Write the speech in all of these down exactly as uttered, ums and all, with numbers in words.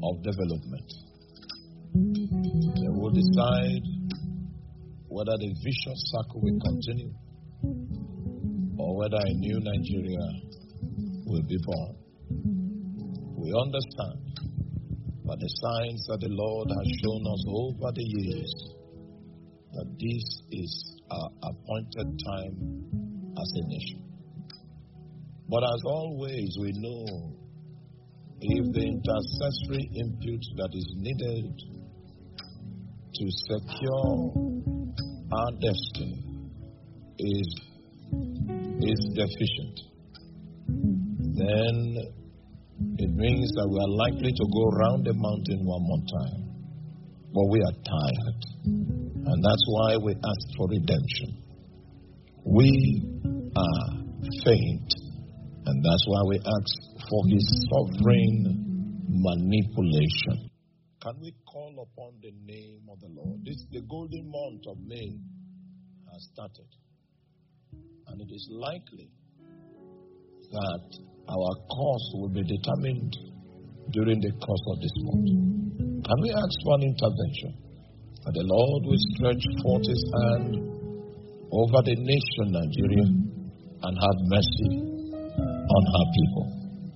of development. They will decide whether the vicious circle will continue or whether a new Nigeria will be born. We understand by the signs that the Lord has shown us over the years that this is our appointed time as a nation. But as always, we know if the intercessory input that is needed to secure our destiny is, is deficient, then it means that we are likely to go around the mountain one more time. But we are tired. And that's why we ask for redemption. We are faint. And that's why we ask for his sovereign manipulation. Can we call upon the name of the Lord? This the golden month of May has started. And it is likely that our course will be determined during the course of this month. Can we ask for an intervention? That the Lord will stretch forth his hand over the nation Nigeria and have mercy on her people.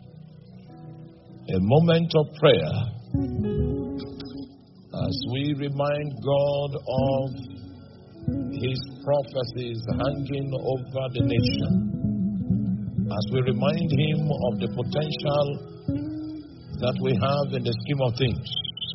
A moment of prayer as we remind God of his prophecies hanging over the nation, as we remind him of the potential that we have in the scheme of things,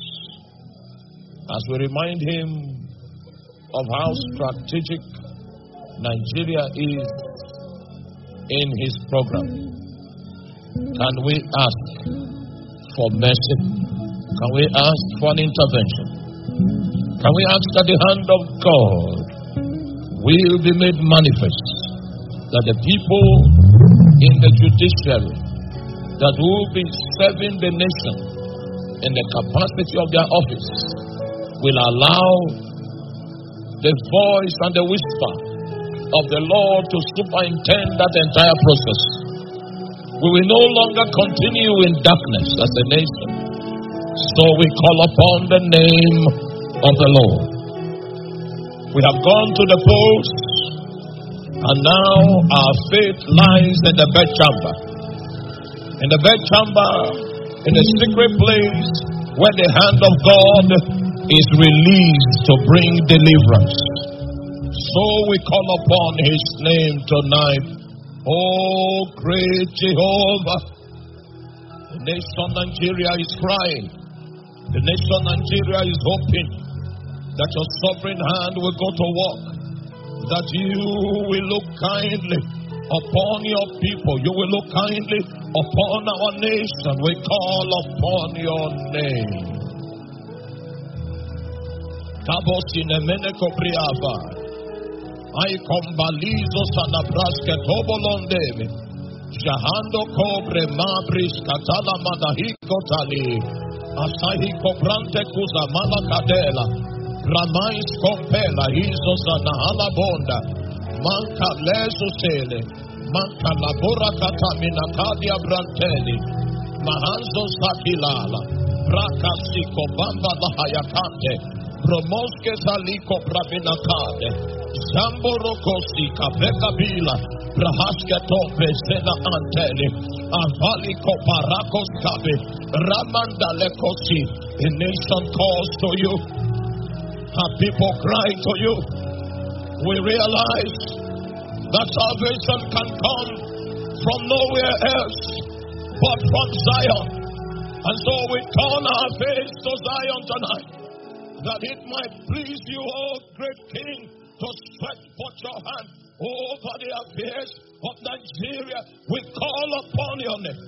as we remind him of how strategic Nigeria is in his program. Can we ask for mercy? Can we ask for an intervention? Can we ask that the hand of God will be made manifest, that the people in the judiciary that will be serving the nation in the capacity of their office will allow the voice and the whisper of the Lord to superintend that entire process. We will no longer continue in darkness as a nation. So we call upon the name of the Lord. We have gone to the post, and now our faith lies in the bedchamber. In the bedchamber, in the secret place where the hand of God is released to bring deliverance. So we call upon his name tonight. Oh, great Jehovah. The nation Nigeria is crying. The nation Nigeria is hoping that your sovereign hand will go to work, that you will look kindly upon your people. You will look kindly upon our nation. We call upon your name. I combalizo sanabraske tobolondemi. Jahando cobre mabris katala madahiko tali. Asahi cobrante kuza malakadela. Ramais compela hizo sanahala bonda. Manka lezo sele. Manka labora katamina kadia branteli. Mahanzo sakilala. Rakasiko bamba lahayakante. Promoske saliko bravinakade. Zamborokosi kapeka bila. Prahaske tope sena anteli. Avaliko parakos kabe. Ramandalekosi. A nation calls to you. Our people cry to you. We realize that salvation can come from nowhere else but from Zion. And so we turn our face to Zion tonight, that it might please you, O great King, to stretch forth your hand over the affairs of Nigeria. We call upon your name.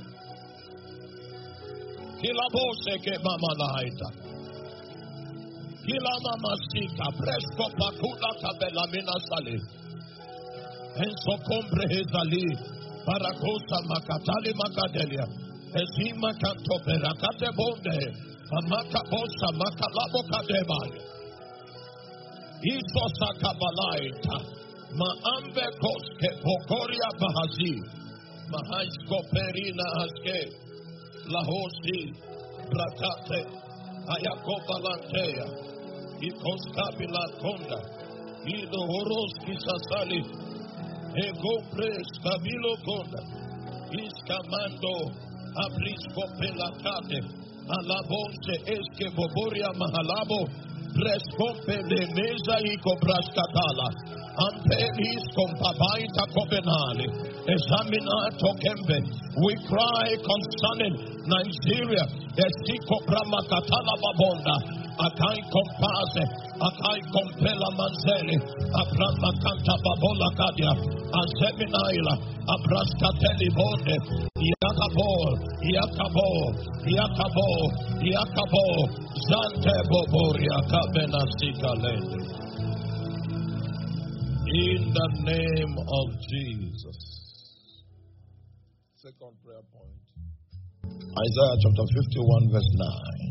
Kilaboseke mama laita. Kilama masika presko pakula kabela mina sali. Enso kombre hezali. Parakosa makatali makadelia. Ezima kanto perakate bonde. Amaka bosa makalabo kadebali. Iso sakabalaita. Maambe koske pokoria bahazi. Mahaisko perina aske. Lahosi. Bratate, Ayakobalantea, Ikoskabila Konda, Ido Horoski Sasali, Ego Pres Kabilo Konda, Iskamando, Abrisco Pelacate, Alabonse Eske Boboria Mahalabo, Prescompe de Mesa y Cobrascatala, Ampelis Compabaita Copenale, Examina Tokembe. We cry concerning Nigeria, Esiko Bramakatala Babonda, Akai Compase, Akai Compela Manzeli, Abramakanta Babola Kadia, Azeminaila, Abraskateli Bonde, Yakabo, Yakabo, Yakabo, Yakabo, Zante Boboria Kabena Sikalende. In the name of Jesus. Second prayer point. Isaiah chapter fifty-one, verse nine.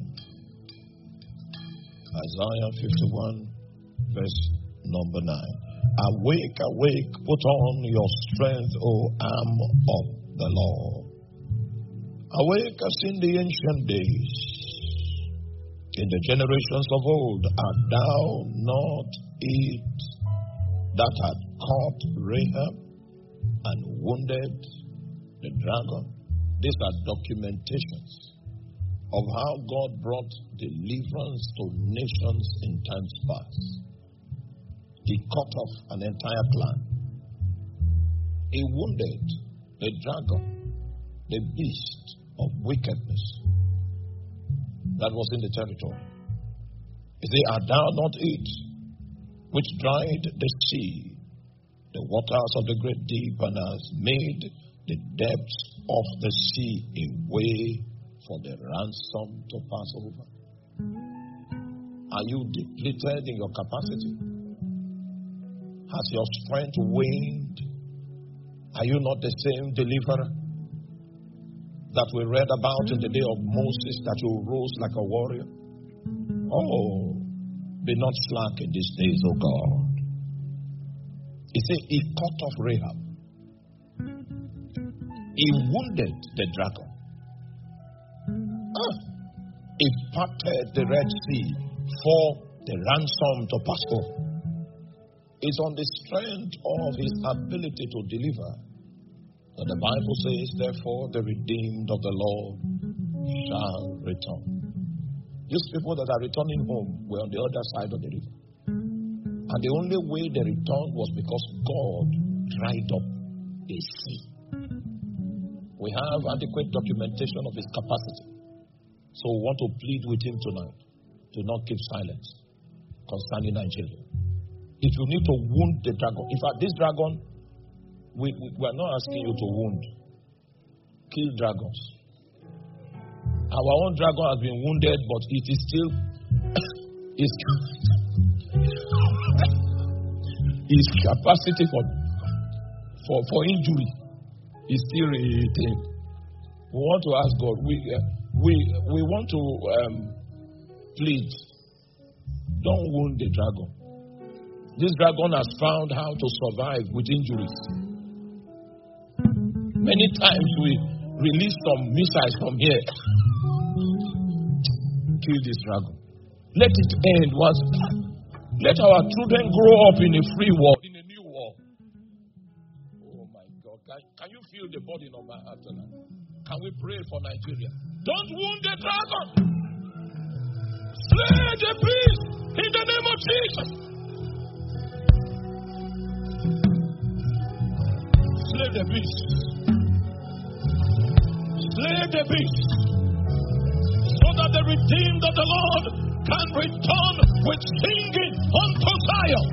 Isaiah fifty-one, verse number nine. Awake, awake, put on your strength, O arm of the Lord. Awake as in the ancient days. In the generations of old, art thou not it that had caught Rahab and wounded the dragon? These are documentations of how God brought deliverance to nations in times past. He cut off an entire clan. He wounded the dragon, the beast of wickedness that was in the territory. He said, art thou not it which dried the sea, the waters of the great deep, and has made the depths of the sea a way for the ransom to pass over? Are you depleted in your capacity? Has your strength waned? Are you not the same deliverer that we read about in the day of Moses, that you rose like a warrior? Oh, be not slack in these days, O God. He said he cut off Rahab. He wounded the dragon. Ah, he parted the Red Sea for the ransom to pass over. It's on the strength of his ability to deliver that the Bible says, therefore, the redeemed of the Lord shall return. These people that are returning home were on the other side of the river. And the only way they returned was because God dried up the sea. We have adequate documentation of his capacity. So we want to plead with him tonight to not keep silence concerning Nigeria. If you need to wound the dragon, in fact, this dragon, we, we, we are not asking you to wound. Kill dragons. Our own dragon has been wounded, but it is still his, his capacity for, for for injury is still retained. We want to ask God. We uh, we we want to um, plead. Don't wound the dragon. This dragon has found how to survive with injuries. Many times we release some missiles from here. Kill this dragon. Let it end once. Let our children grow up in a free world, in a new world. Oh my God. Can, can you feel the burden of my heart tonight? Can we pray for Nigeria? Don't wound the dragon. Slay the beast in the name of Jesus. Slay the beast. Slay the beast. So that the redeemed of the Lord can return with singing unto Zion.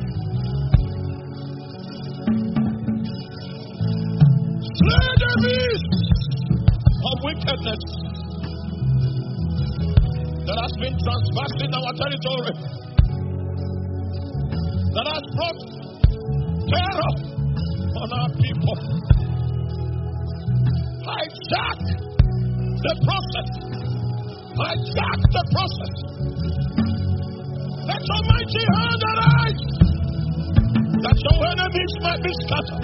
Slay the beast of wickedness that has been transversing our territory, that has brought terror on our people. Hijack the process. Hijack the process. Let your mighty hand arise, that your enemies might be scattered.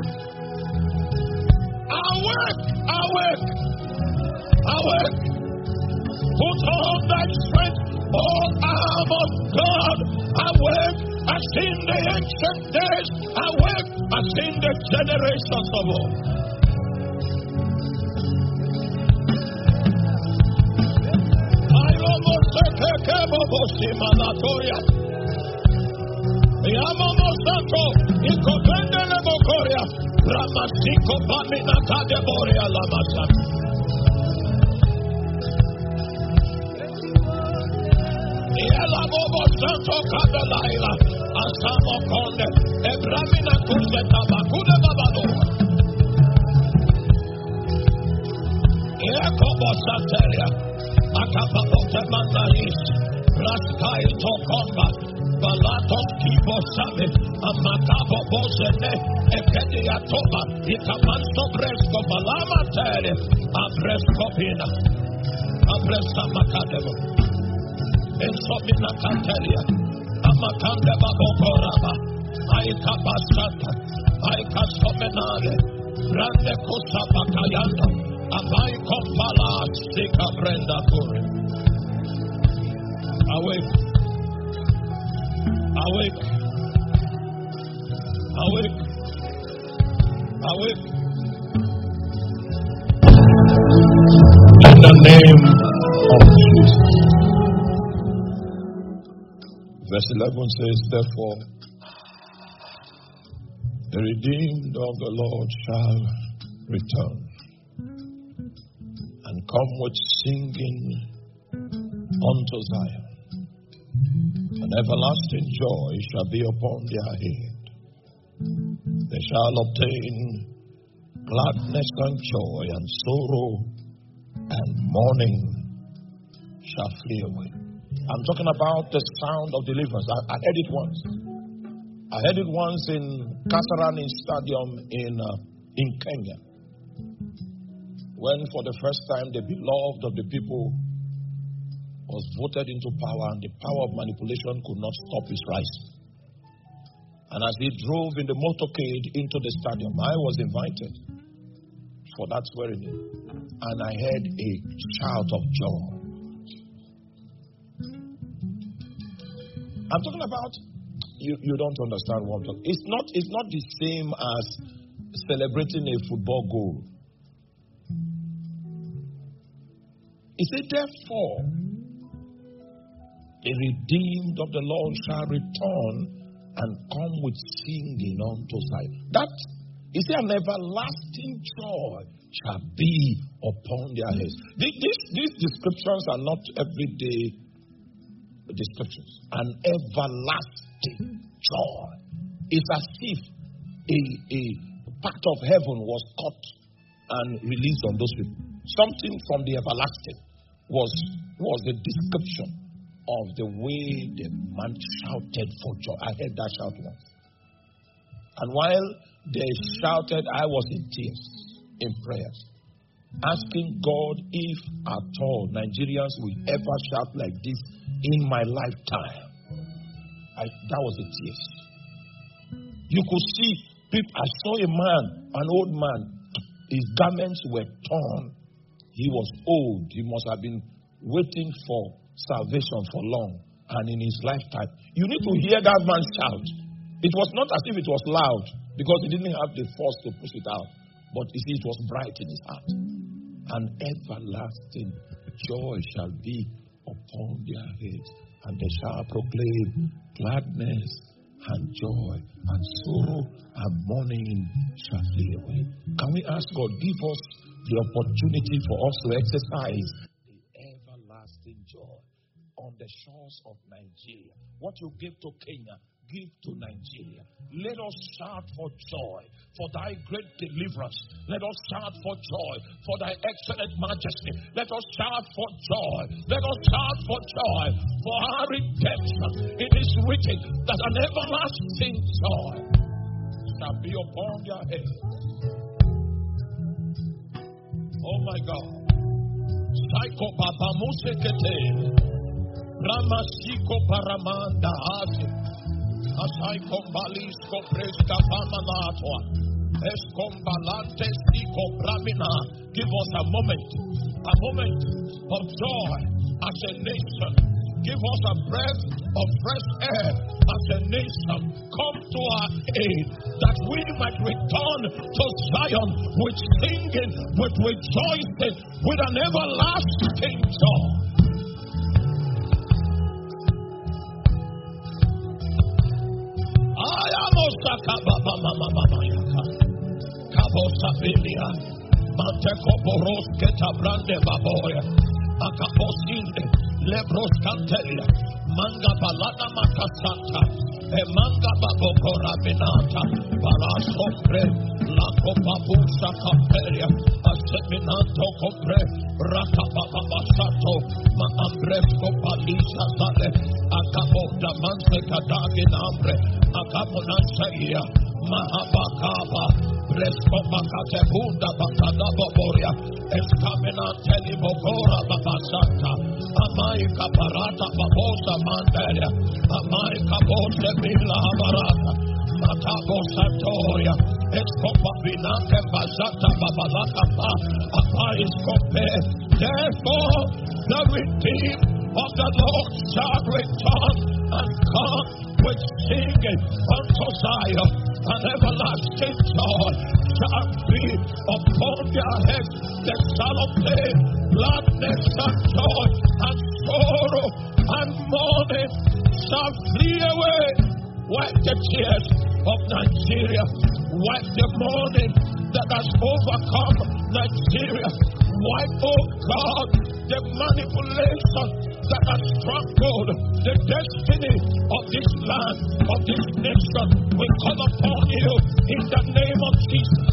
Awake, awake, awake. Put on thy strength, O arm of God. Awake as in the ancient days, awake as in the generations of old. I almost said, Kebobosimanatoriya. Yamamo Santo, Ikopende Lebokoria, Ramasiko Pamina Kadeboria Lamasa. Yalabobo Santo Kadalaila, Asamo Konde, Ebramina Kuseta Bakude Babado. Yakobo Santeria, Akapapo Temandaris, Raskai Tokomba. Balatos Kibosabe, Amakabo Bosene, Ekedia Toba, Itamanto Bresco, Balama Tere, Abresco Pina, Abresa Macadebo, Ensomina Canteria, Amakande Babokoraba, Aikabasata, Aikasomenade, Grande Cosa Bacayando, Amai Compala, Sika Brenda Kuri. Awake. Awake, awake, awake. In the name of Jesus. Verse eleven says, therefore, the redeemed of the Lord shall return and come with singing unto Zion. And everlasting joy shall be upon their head. They shall obtain gladness and joy, and sorrow and mourning shall flee away. I'm talking about the sound of deliverance. I, I heard it once. I heard it once in Kasarani Stadium in uh, in Kenya, when for the first time the beloved of the people was voted into power, and the power of manipulation could not stop his rise. And as he drove in the motorcade into the stadium, I was invited for that swearing in, and I heard a shout of joy. I'm talking about, you, you don't understand what I'm talking. It's not, it's not the same as celebrating a football goal. He said, therefore, the redeemed of the Lord shall return and come with singing unto Zion. That is an everlasting joy shall be upon their heads. These, these descriptions are not everyday descriptions. An everlasting joy. It's as if a, a part of heaven was cut and released on those people. Something from the everlasting was, was a description of the way the man shouted for joy. I heard that shout once. And while they shouted, I was in tears, in prayers, asking God if at all Nigerians will ever shout like this in my lifetime. I, that was the tears. You could see people. I saw a man, an old man. His garments were torn. He was old. He must have been waiting for salvation for long, and in his lifetime, you need to hear that man shout. It was not as if it was loud, because he didn't have the force to push it out, but you see, it was bright in his heart. And everlasting joy shall be upon their heads, and they shall proclaim gladness and joy, and sorrow and mourning shall flee away. Can we ask God, give us the opportunity for us to exercise everlasting joy on the shores of Nigeria? What you give to Kenya, give to Nigeria. Let us shout for joy for thy great deliverance. Let us shout for joy for thy excellent majesty. Let us shout for joy. Let us shout for joy for our redemption. It is written that an everlasting joy shall be upon their heads. Oh my God. Psycho Baba Musekete Ramasiko Paramanda Hasi Asai Kombalisko Presta Pamanatwa Escombalante Siko Bramina. Give us a moment, a moment of joy, as a nation. Give us a breath of fresh air as a nation. Come to our aid that we might return to Zion with singing, with rejoicing, with an everlasting joy. I am Osaka Baba Mama Mama Yaka Kabosabilia Manteko Boroske Tabrande Baboya Akaposinde Lebros Cantelia, Manga Balana Macasanta, e Manga Babocora Benata, Balasopre, Laco Babusa Camperia, Aseminato Compre, Rata Babasato, Maambresco Palisa Sale, Acabo da Manse Cadagin Ambre, Acabo Nansaia, Mahabakaba, Resco Macate Bunda Bacada Boboria, Escamina Telibogora Babasanta. Amai kaparata babosa mandaria, amai kabose bila amarata, matabo satoya, escopa binake bazata babalaka pa, amai escope. Therefore, the redeemed of the Lord shall return and come with singing unto Zion, and everlasting joy shall be upon their heads. They shall obtain gladness and joy and sorrow and mourning shall flee away. Wipe the tears of Nigeria. Wipe the mourning that has overcome Nigeria. Wipe, oh God, the manipulation that has struggled the destiny of this land, of this nation. We call upon you in the name of Jesus.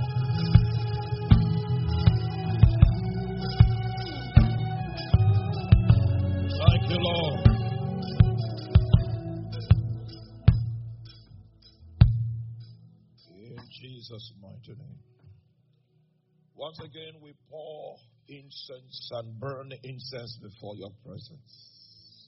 Thank you, Lord. In Jesus' mighty name. Once again, we pour incense and burn incense before your presence.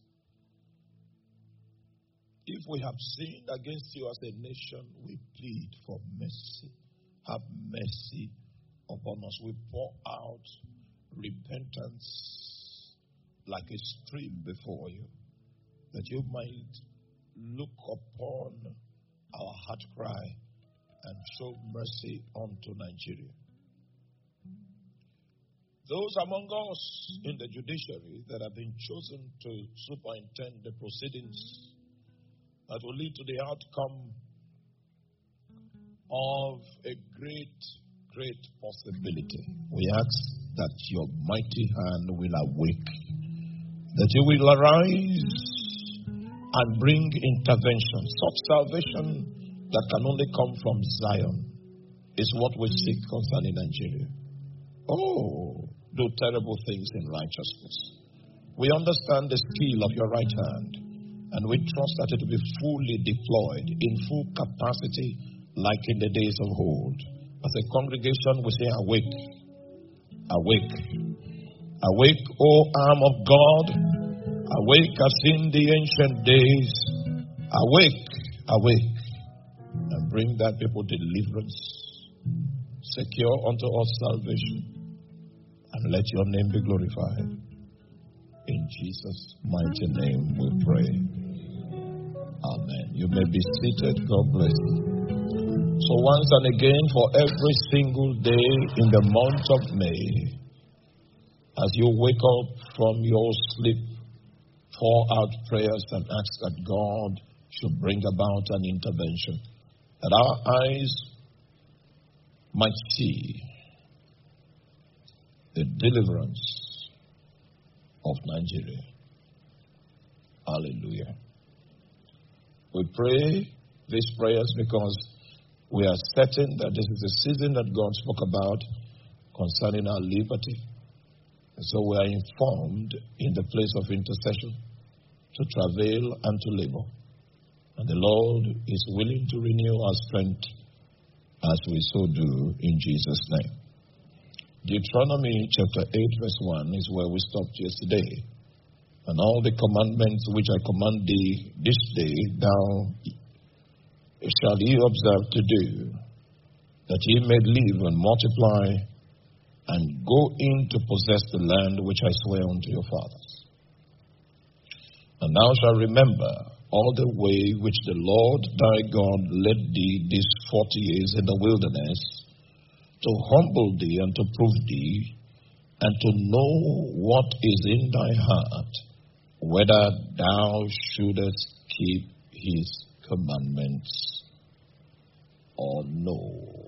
If we have sinned against you as a nation, we plead for mercy. Have mercy upon us. We pour out repentance like a stream before you, that you might look upon our heart cry and show mercy unto Nigeria. Those among us in the judiciary that have been chosen to superintend the proceedings that will lead to the outcome of a great, great possibility, we ask that your mighty hand will awake, that you will arise and bring intervention. Such salvation that can only come from Zion is what we seek concerning Nigeria. Oh, do terrible things in righteousness. We understand the skill of your right hand, and we trust that it will be fully deployed in full capacity like in the days of old. As a congregation, we say, awake, awake, awake, O arm of God, awake as in the ancient days, awake, awake, and bring that people deliverance, secure unto us salvation, and let your name be glorified. In Jesus' mighty name we pray. Amen. You may be seated. God bless you. So once and again, for every single day in the month of May, as you wake up from your sleep, pour out prayers and ask that God should bring about an intervention, that our eyes might see the deliverance of Nigeria. Hallelujah. We pray these prayers because we are certain that this is the season that God spoke about concerning our liberty. And so we are informed in the place of intercession to travail and to labor. And the Lord is willing to renew our strength as we so do in Jesus' name. Deuteronomy chapter eight verse one is where we stopped yesterday. And all the commandments which I command thee this day, thou shalt ye observe to do, that ye may live and multiply, and go in to possess the land which I swear unto your fathers. And thou shalt remember all the way which the Lord thy God led thee these forty years in the wilderness, to humble thee and to prove thee, and to know what is in thy heart, whether thou shouldest keep his commandments or no.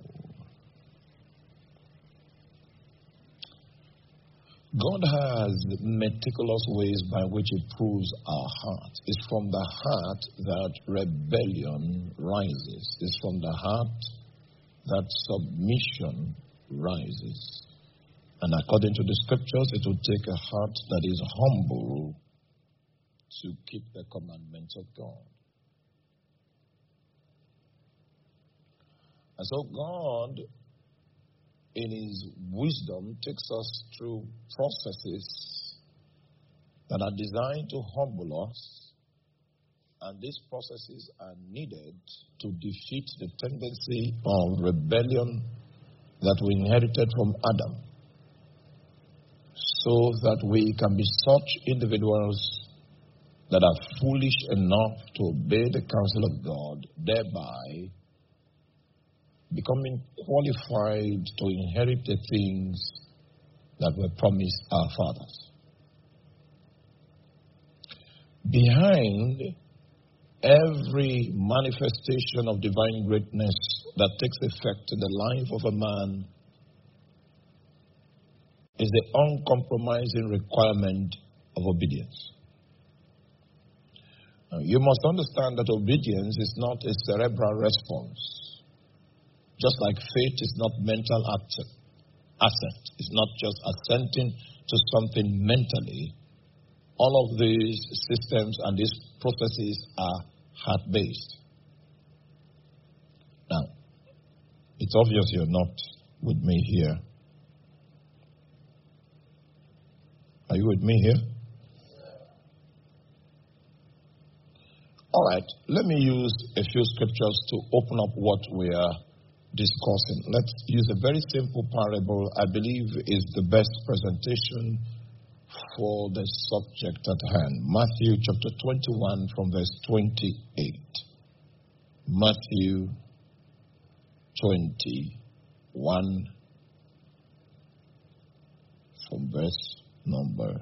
God has meticulous ways by which he proves our heart. It's from the heart that rebellion rises. It's from the heart that submission rises. And according to the scriptures, it will take a heart that is humble to keep the commandments of God. And so God, in his wisdom, takes us through processes that are designed to humble us. And these processes are needed to defeat the tendency of rebellion that we inherited from Adam, so that we can be such individuals that are foolish enough to obey the counsel of God, thereby becoming qualified to inherit the things that were promised our fathers. Behind every manifestation of divine greatness that takes effect in the life of a man is the uncompromising requirement of obedience. Now, you must understand that obedience is not a cerebral response. Just like faith is not mental assent. It's not just assenting to something mentally. All of these systems and these processes are heart-based. Now, it's obvious you're not with me here. Are you with me here? All right, let me use a few scriptures to open up what we are discussing. Let's use a very simple parable, I believe is the best presentation for the subject at hand. Matthew chapter twenty-one from verse twenty-eight. Matthew twenty-one from verse number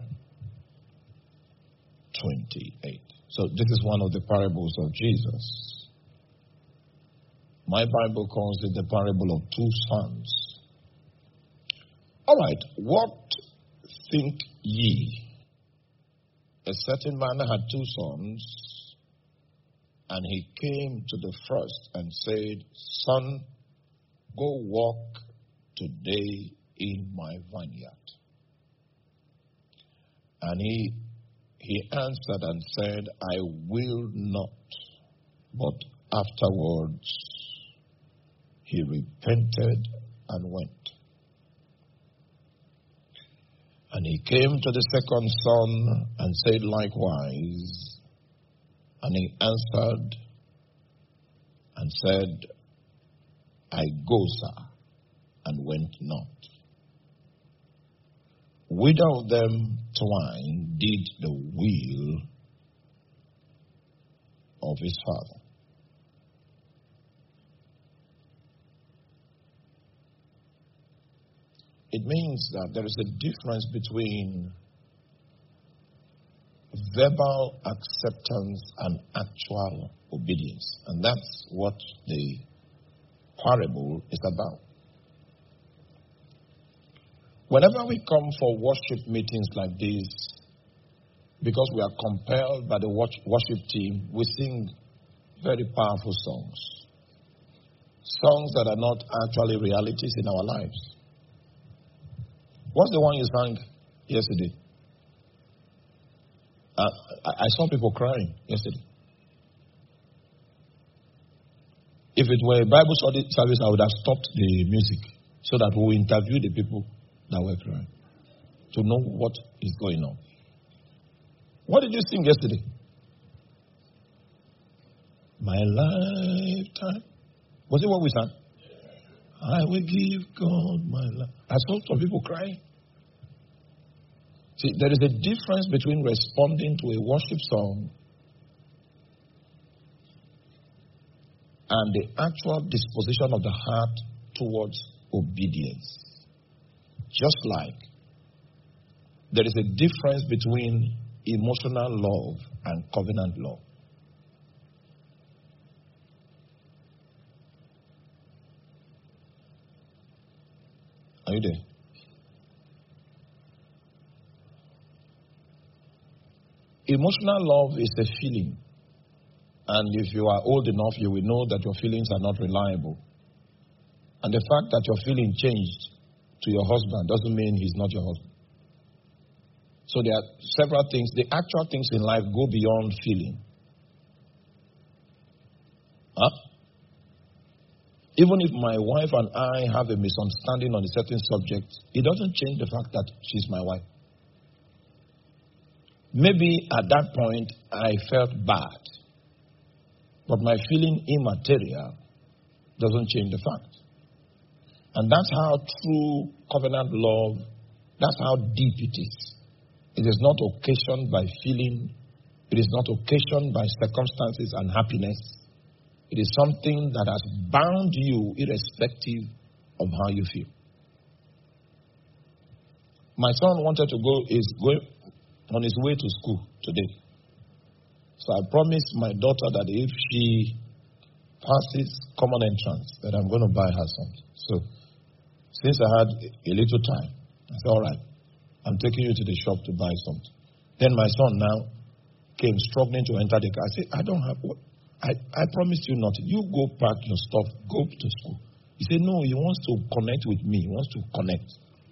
twenty-eight. So this is one of the parables of Jesus. My Bible calls it the parable of two sons. All right, what think ye? A certain man had two sons, and he came to the first and said, Son, go walk today in my vineyard. And he he answered and said, I will not. But afterwards he repented and went. And he came to the second son and said likewise. And he answered and said, I go, sir, and went not. Whither of them twine did the will of his father? It means that there is a difference between verbal acceptance and actual obedience. And that's what the parable is about. Whenever we come for worship meetings like this, because we are compelled by the worship team, we sing very powerful songs. Songs that are not actually realities in our lives. What's the one you sang yesterday? Uh, I saw people crying yesterday. If it were a Bible study service, I would have stopped the music so that we will interview the people that were crying to know what is going on. What did you sing yesterday? My lifetime. Was it what we sang? I will give God my life. I saw some people crying. See, there is a difference between responding to a worship song and the actual disposition of the heart towards obedience. Just like there is a difference between emotional love and covenant love. Are you there? Emotional love is a feeling. And if you are old enough, you will know that your feelings are not reliable. And the fact that your feeling changed to your husband doesn't mean he's not your husband. So there are several things. The actual things in life go beyond feeling. Huh? Even if my wife and I have a misunderstanding on a certain subject, it doesn't change the fact that she's my wife. Maybe at that point I felt bad, but my feeling immaterial doesn't change the fact. And that's how true covenant love, that's how deep it is. It is not occasioned by feeling. It is not occasioned by circumstances and happiness. It is something that has bound you irrespective of how you feel. My son wanted to go, is going on his way to school today. So I promised my daughter that if she passes common entrance, that I'm going to buy her something. So since I had a little time, I said, all right, I'm taking you to the shop to buy something. Then my son now came struggling to enter the car. I said, I don't have what. I, I promised you nothing. You go pack your stuff, go to school. He said, no, he wants to connect with me. He wants to connect.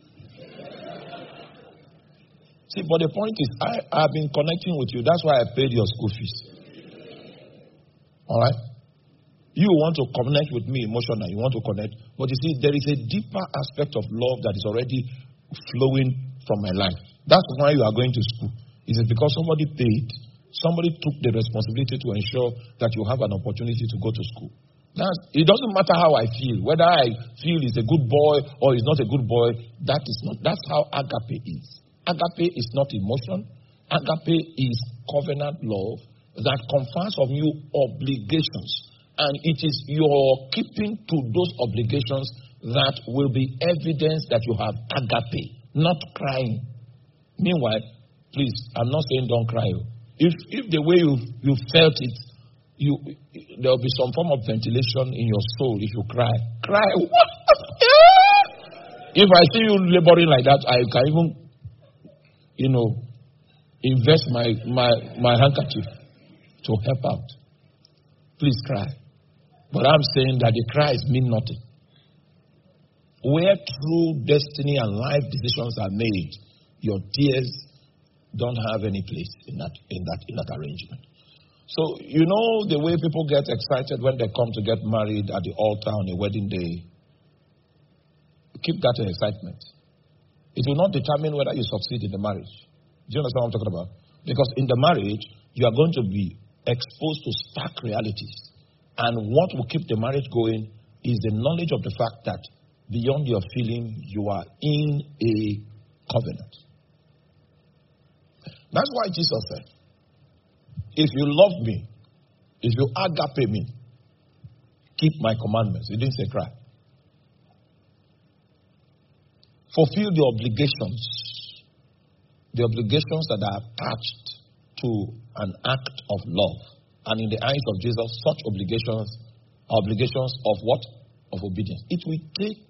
See, but the point is, I have been connecting with you. That's why I paid your school fees. All right? You want to connect with me emotionally. You want to connect. But you see, there is a deeper aspect of love that is already flowing from my life. That's why you are going to school. It is because somebody paid. Somebody took the responsibility to ensure that you have an opportunity to go to school. That's, it doesn't matter how I feel. Whether I feel he's a good boy or he's not a good boy, that is not. That's how agape is. Agape is not emotion. Agape is covenant love that confers on you obligations. And it is your keeping to those obligations that will be evidence that you have agape, not crying. Meanwhile, please, I'm not saying don't cry. If if the way you you felt it, you there will be some form of ventilation in your soul if you cry. Cry. What? If I see you laboring like that, I can even, you know, invest my my, my handkerchief to help out. Please cry. But I'm saying that the cries mean nothing. Where true destiny and life decisions are made, your tears don't have any place in that in that in that arrangement. So you know the way people get excited when they come to get married at the altar on a wedding day. Keep that excitement. It will not determine whether you succeed in the marriage. Do you understand what I'm talking about? Because in the marriage, you are going to be exposed to stark realities. And what will keep the marriage going is the knowledge of the fact that beyond your feeling, you are in a covenant. That's why Jesus said, if you love me, if you agape me, keep my commandments. He didn't say cry. Fulfill the obligations, the obligations that are attached to an act of love. And in the eyes of Jesus, such obligations are obligations of what? Of obedience. It will take,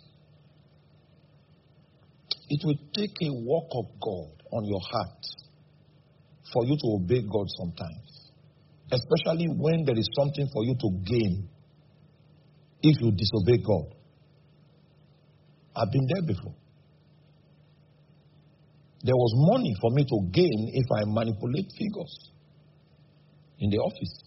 it will take a work of God on your heart for you to obey God sometimes. Especially when there is something for you to gain if you disobey God. I've been there before. There was money for me to gain if I manipulate figures in the office.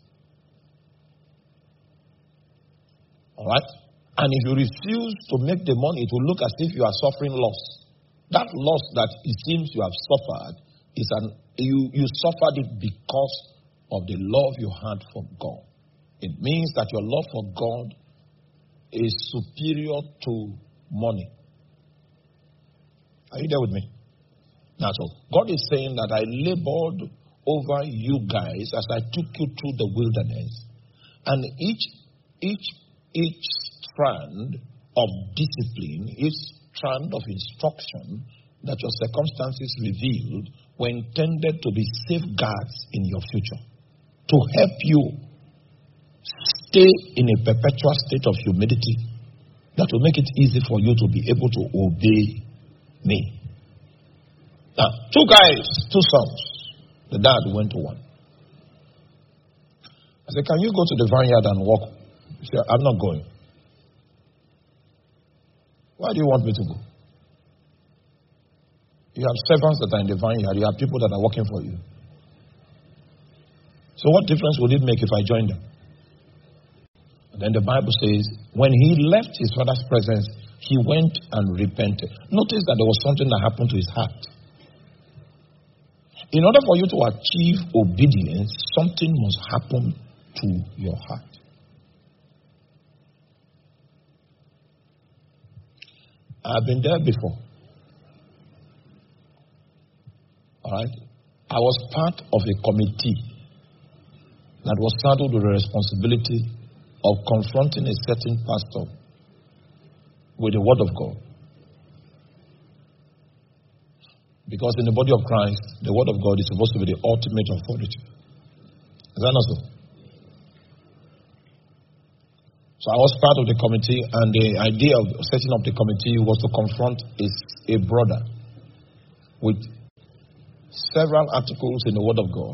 Alright? And if you refuse to make the money, it will look as if you are suffering loss. That loss that it seems you have suffered is an you, you suffered it because of the love you had for God. It means that your love for God is superior to money. Are you there with me? That's all. God is saying that I labored over you guys as I took you through the wilderness. And each each each strand of discipline, each strand of instruction that your circumstances revealed were intended to be safeguards in your future, to help you stay in a perpetual state of humility that will make it easy for you to be able to obey me. Now, two guys, two sons. The dad went to one. I said, can you go to the vineyard and walk? He said, I'm not going. Why do you want me to go? You have servants that are in the vineyard. You have people that are working for you. So what difference would it make if I joined them? And then the Bible says, when he left his father's presence, he went and repented. Notice that there was something that happened to his heart. In order for you to achieve obedience, something must happen to your heart. I've been there before. All right? I was part of a committee that was saddled with the responsibility of confronting a certain pastor with the word of God. Because in the body of Christ, the word of God is supposed to be the ultimate authority. Is that not so? So I was part of the committee, and the idea of setting up the committee was to confront a, a brother with several articles in the word of God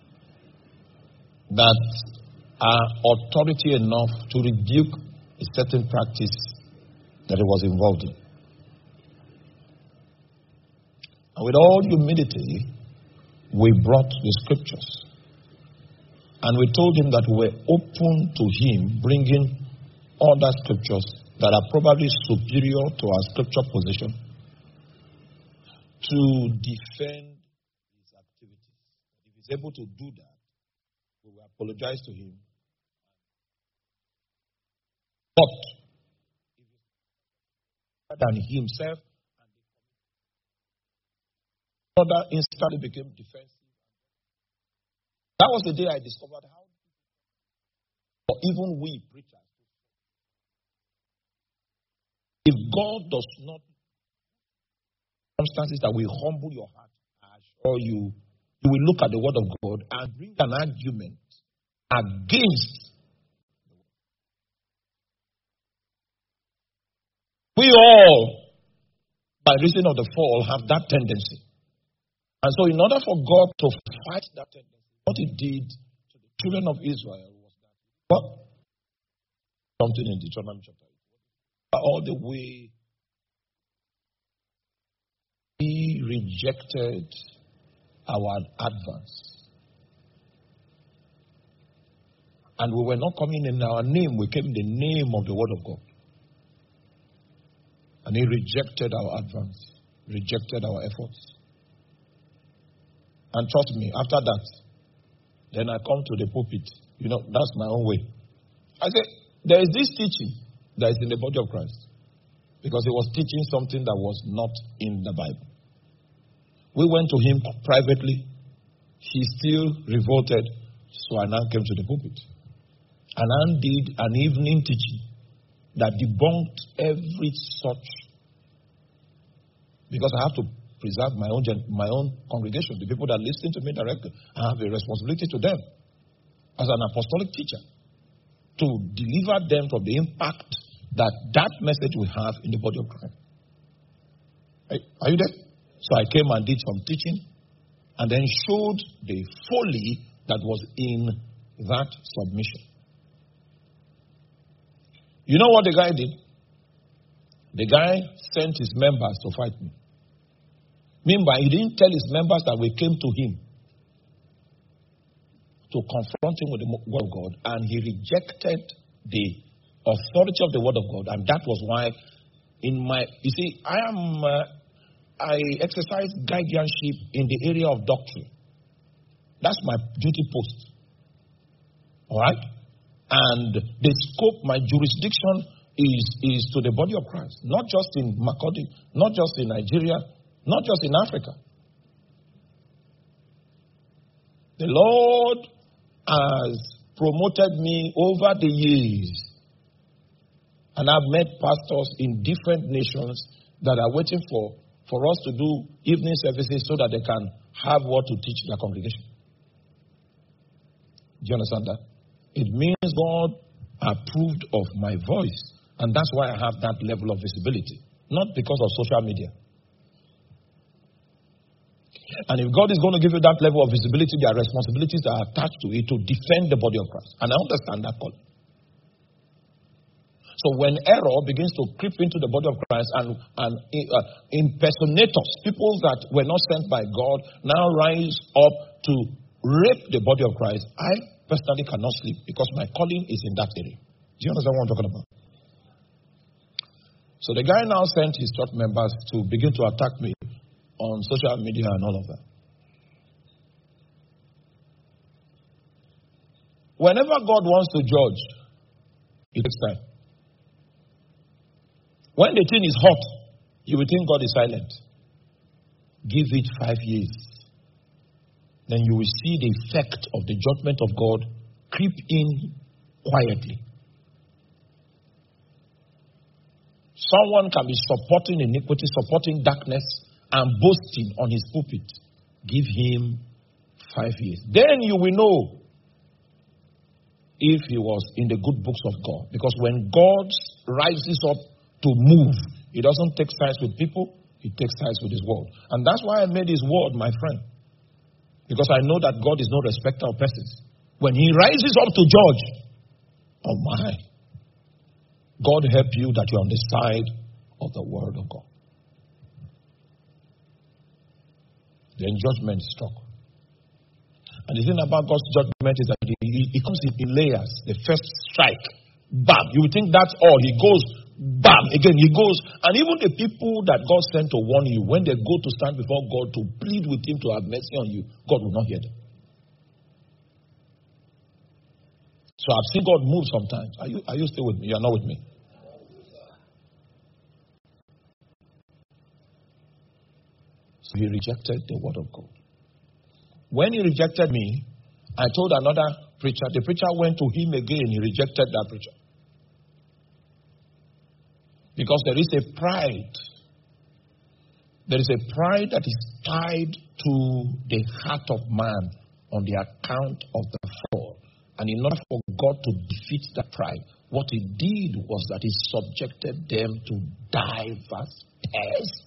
that are authority enough to rebuke a certain practice that he was involved in. And with all humility, we brought the scriptures. And we told him that we were open to him bringing other scriptures that are probably superior to our scripture position to defend his activities. If he's able to do that, we will apologize to him. But if than himself, brother instantly became defensive. That was the day I discovered how, or even we preachers, if God does not circumstances that will humble your heart, I assure you, you will look at the word of God and bring an argument against. We all, by reason of the fall, have that tendency. And so in order for God to fight that tendency, what he did to the children of Israel was that what? Something in Deuteronomy chapter eight. All the way he rejected our advance. And we were not coming in our name, we came in the name of the word of God. And he rejected our advance, rejected our efforts. And trust me, after that, then I come to the pulpit. You know, that's my own way. I say, there is this teaching that is in the body of Christ. Because he was teaching something that was not in the Bible. We went to him privately. He still revolted. So I now came to the pulpit. And I did an evening teaching that debunked every such. Because I have to preserve my own my own congregation, the people that listen to me directly. I have a responsibility to them as an apostolic teacher to deliver them from the impact that that message will have in the body of Christ. Are you there? So I came and did some teaching and then showed the folly that was in that submission. You know what the guy did? The guy sent his members to fight me. Meanwhile, he didn't tell his members that we came to him to confront him with the word of God, and he rejected the authority of the word of God, and that was why in my, you see, I am, uh, I exercise guardianship in the area of doctrine. That's my duty post. All right? And the scope, my jurisdiction is, is to the body of Christ, not just in Makurdi, not just in Nigeria, not just in Africa. The Lord has promoted me over the years. And I've met pastors in different nations that are waiting for, for us to do evening services so that they can have what to teach their congregation. Do you understand that? It means God approved of my voice. And that's why I have that level of visibility. Not because of social media. And if God is going to give you that level of visibility, there are responsibilities that are attached to it to defend the body of Christ. And I understand that call. So when error begins to creep into the body of Christ and, and uh, impersonators, people that were not sent by God, now rise up to rape the body of Christ, I personally cannot sleep because my calling is in that area. Do you understand what I'm talking about? So the guy now sent his church members to begin to attack me on social media and all of that. Whenever God wants to judge, it takes time. When the thing is hot, you will think God is silent. Give it five years. Then you will see the effect of the judgment of God creep in quietly. Someone can be supporting iniquity, supporting darkness, and boasting on his pulpit. Give him five years. Then you will know if he was in the good books of God. Because when God rises up to move, he doesn't take sides with people, he takes sides with his word. And that's why I made his word my friend. Because I know that God is no respecter of persons. When he rises up to judge, oh my, God help you that you're on the side of the word of God. Then judgment struck. And the thing about God's judgment is that it comes in layers. The first strike, bam. You would think that's all. He goes, bam. Again, he goes. And even the people that God sent to warn you, when they go to stand before God to plead with him to have mercy on you, God will not hear them. So I've seen God move sometimes. Are you, are you still with me? You're not with me. So he rejected the word of God. When he rejected me, I told another preacher. The preacher went to him again. He rejected that preacher. Because there is a pride. There is a pride that is tied to the heart of man on the account of the fall. And in order for God to defeat that pride, what he did was that he subjected them to diverse tests.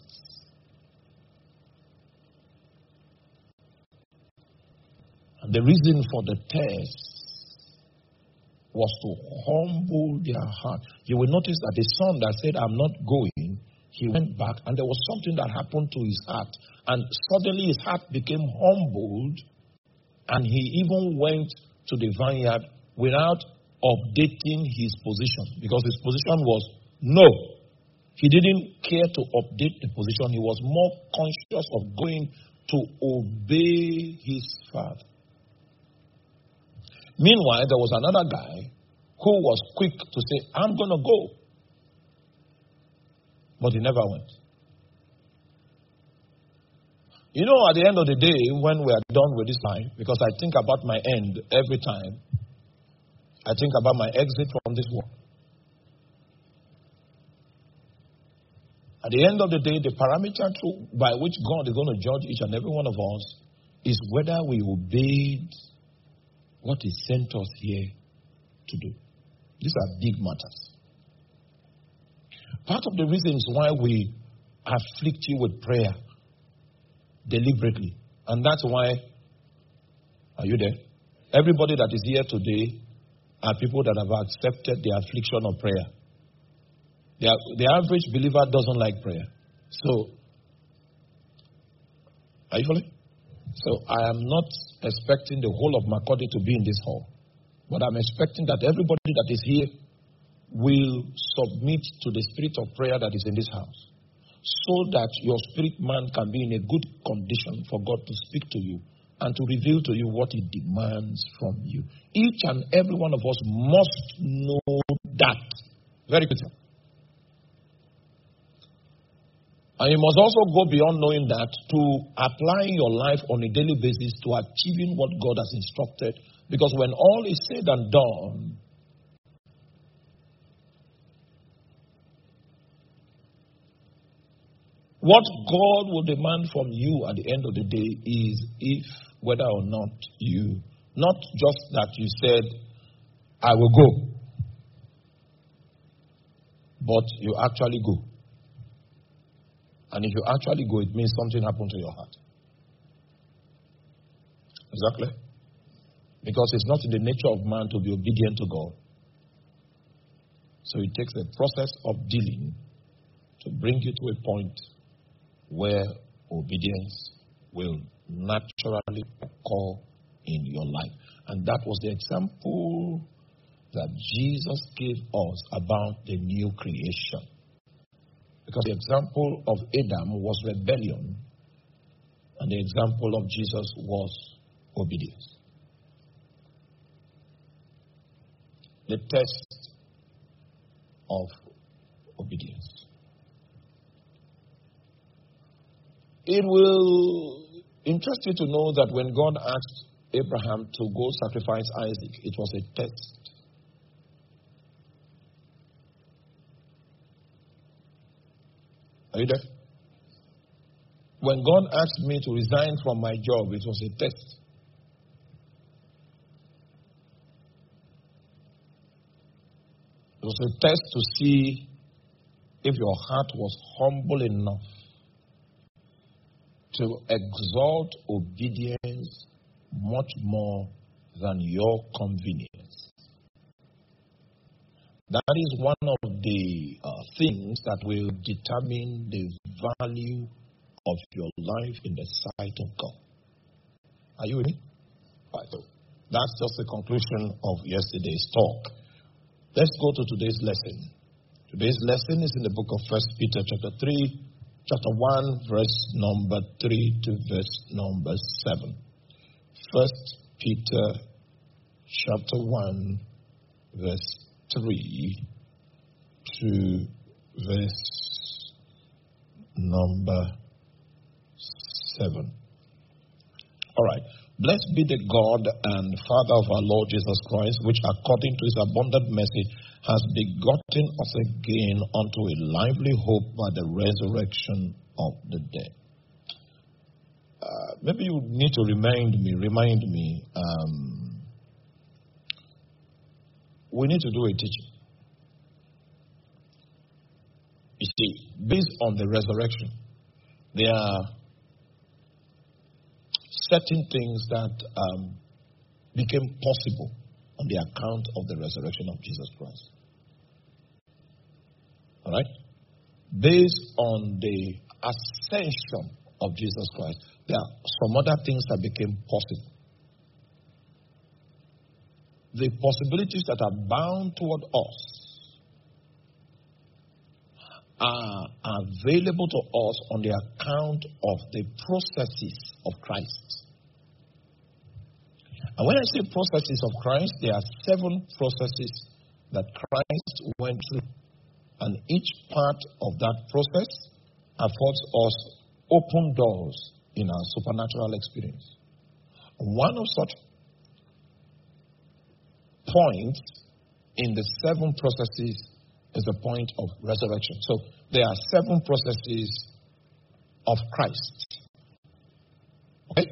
And the reason for the test was to humble their heart. You will notice that the son that said, I'm not going, he went back and there was something that happened to his heart. And suddenly his heart became humbled and he even went to the vineyard without updating his position. Because his position was no. He didn't care to update the position. He was more conscious of going to obey his father. Meanwhile, there was another guy who was quick to say, I'm going to go. But he never went. You know, at the end of the day, when we are done with this life, because I think about my end every time, I think about my exit from this world. At the end of the day, the parameter by which God is going to judge each and every one of us is whether we obeyed what he sent us here to do. These are big matters. Part of the reasons why we afflict you with prayer deliberately, and that's why, are you there? Everybody that is here today are people that have accepted the affliction of prayer. The, the average believer doesn't like prayer. So, are you following? So I am not expecting the whole of Makurdi to be in this hall. But I'm expecting that everybody that is here will submit to the spirit of prayer that is in this house. So that your spirit man can be in a good condition for God to speak to you and to reveal to you what he demands from you. Each and every one of us must know that. Very good. And you must also go beyond knowing that to applying your life on a daily basis to achieving what God has instructed. Because when all is said and done, what God will demand from you at the end of the day is if, whether or not you, not just that you said, I will go, but you actually go. And if you actually go, it means something happened to your heart. Exactly. Because it's not in the nature of man to be obedient to God. So it takes a process of dealing to bring you to a point where obedience will naturally occur in your life. And that was the example that Jesus gave us about the new creation. Because the example of Adam was rebellion, and the example of Jesus was obedience. The test of obedience. It will interest you to know that when God asked Abraham to go sacrifice Isaac, it was a test. Are you there? When God asked me to resign from my job, it was a test. It was a test to see if your heart was humble enough to exalt obedience much more than your convenience. That is one of the uh, things that will determine the value of your life in the sight of God. Are you with me? Right, so that's just the conclusion of yesterday's talk. Let's go to today's lesson. Today's lesson is in the book of First Peter chapter three, chapter one, verse number three to verse number seven. First Peter chapter one, verse three to verse number seven. All right. Blessed be the God and Father of our Lord Jesus Christ, which according to his abundant mercy has begotten us again unto a lively hope by the resurrection of the dead. Uh, maybe you need to remind me, remind me, um, we need to do a teaching. You see, based on the resurrection, there are certain things that um, became possible on the account of the resurrection of Jesus Christ. All right? Based on the ascension of Jesus Christ, there are some other things that became possible. The possibilities that are bound toward us are available to us on the account of the processes of Christ. And when I say processes of Christ, there are seven processes that Christ went through. And each part of that process affords us open doors in our supernatural experience. One of such points in the seven processes is the point of resurrection. So there are seven processes of Christ. Okay?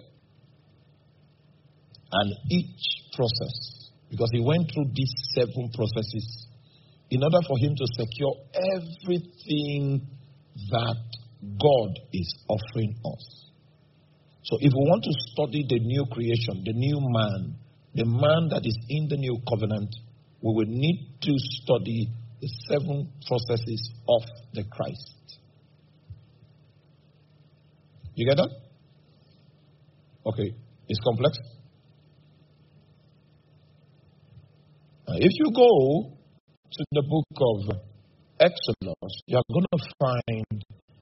And each process, because he went through these seven processes in order for him to secure everything that God is offering us. So if we want to study the new creation, the new man, the man that is in the new covenant, we will need to study the seven processes of the Christ. You get that? Okay. It's complex. Now, if you go to the book of Exodus, you're going to find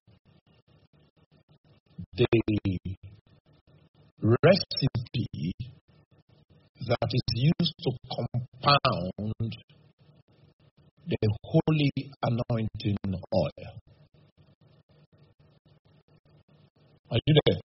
the recipe that is used to compound the holy anointing oil. Are you there?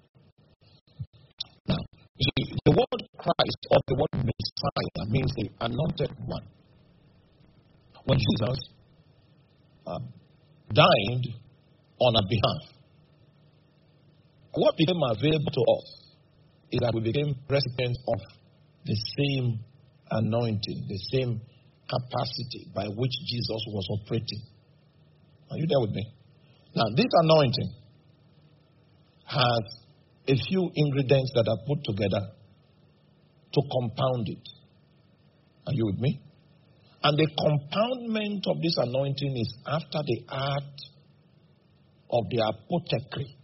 Now, you see, the word Christ or the word Messiah means the anointed one. When Jesus uh, died on our behalf, what became available to us is that we became recipients of the same anointing, the same capacity by which Jesus was operating. Are you there with me? Now, this anointing has a few ingredients that are put together to compound it. Are you with me? And the compoundment of this anointing is after the art of the apothecary.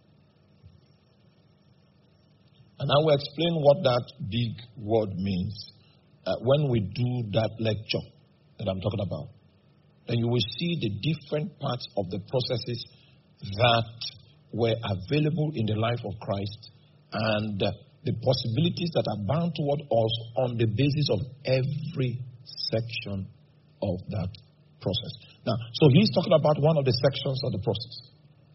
And I will explain what that big word means uh, when we do that lecture that I'm talking about. Then you will see the different parts of the processes that were available in the life of Christ and uh, the possibilities that are bound toward us on the basis of every section of that process. Now, so he's talking about one of the sections of the process.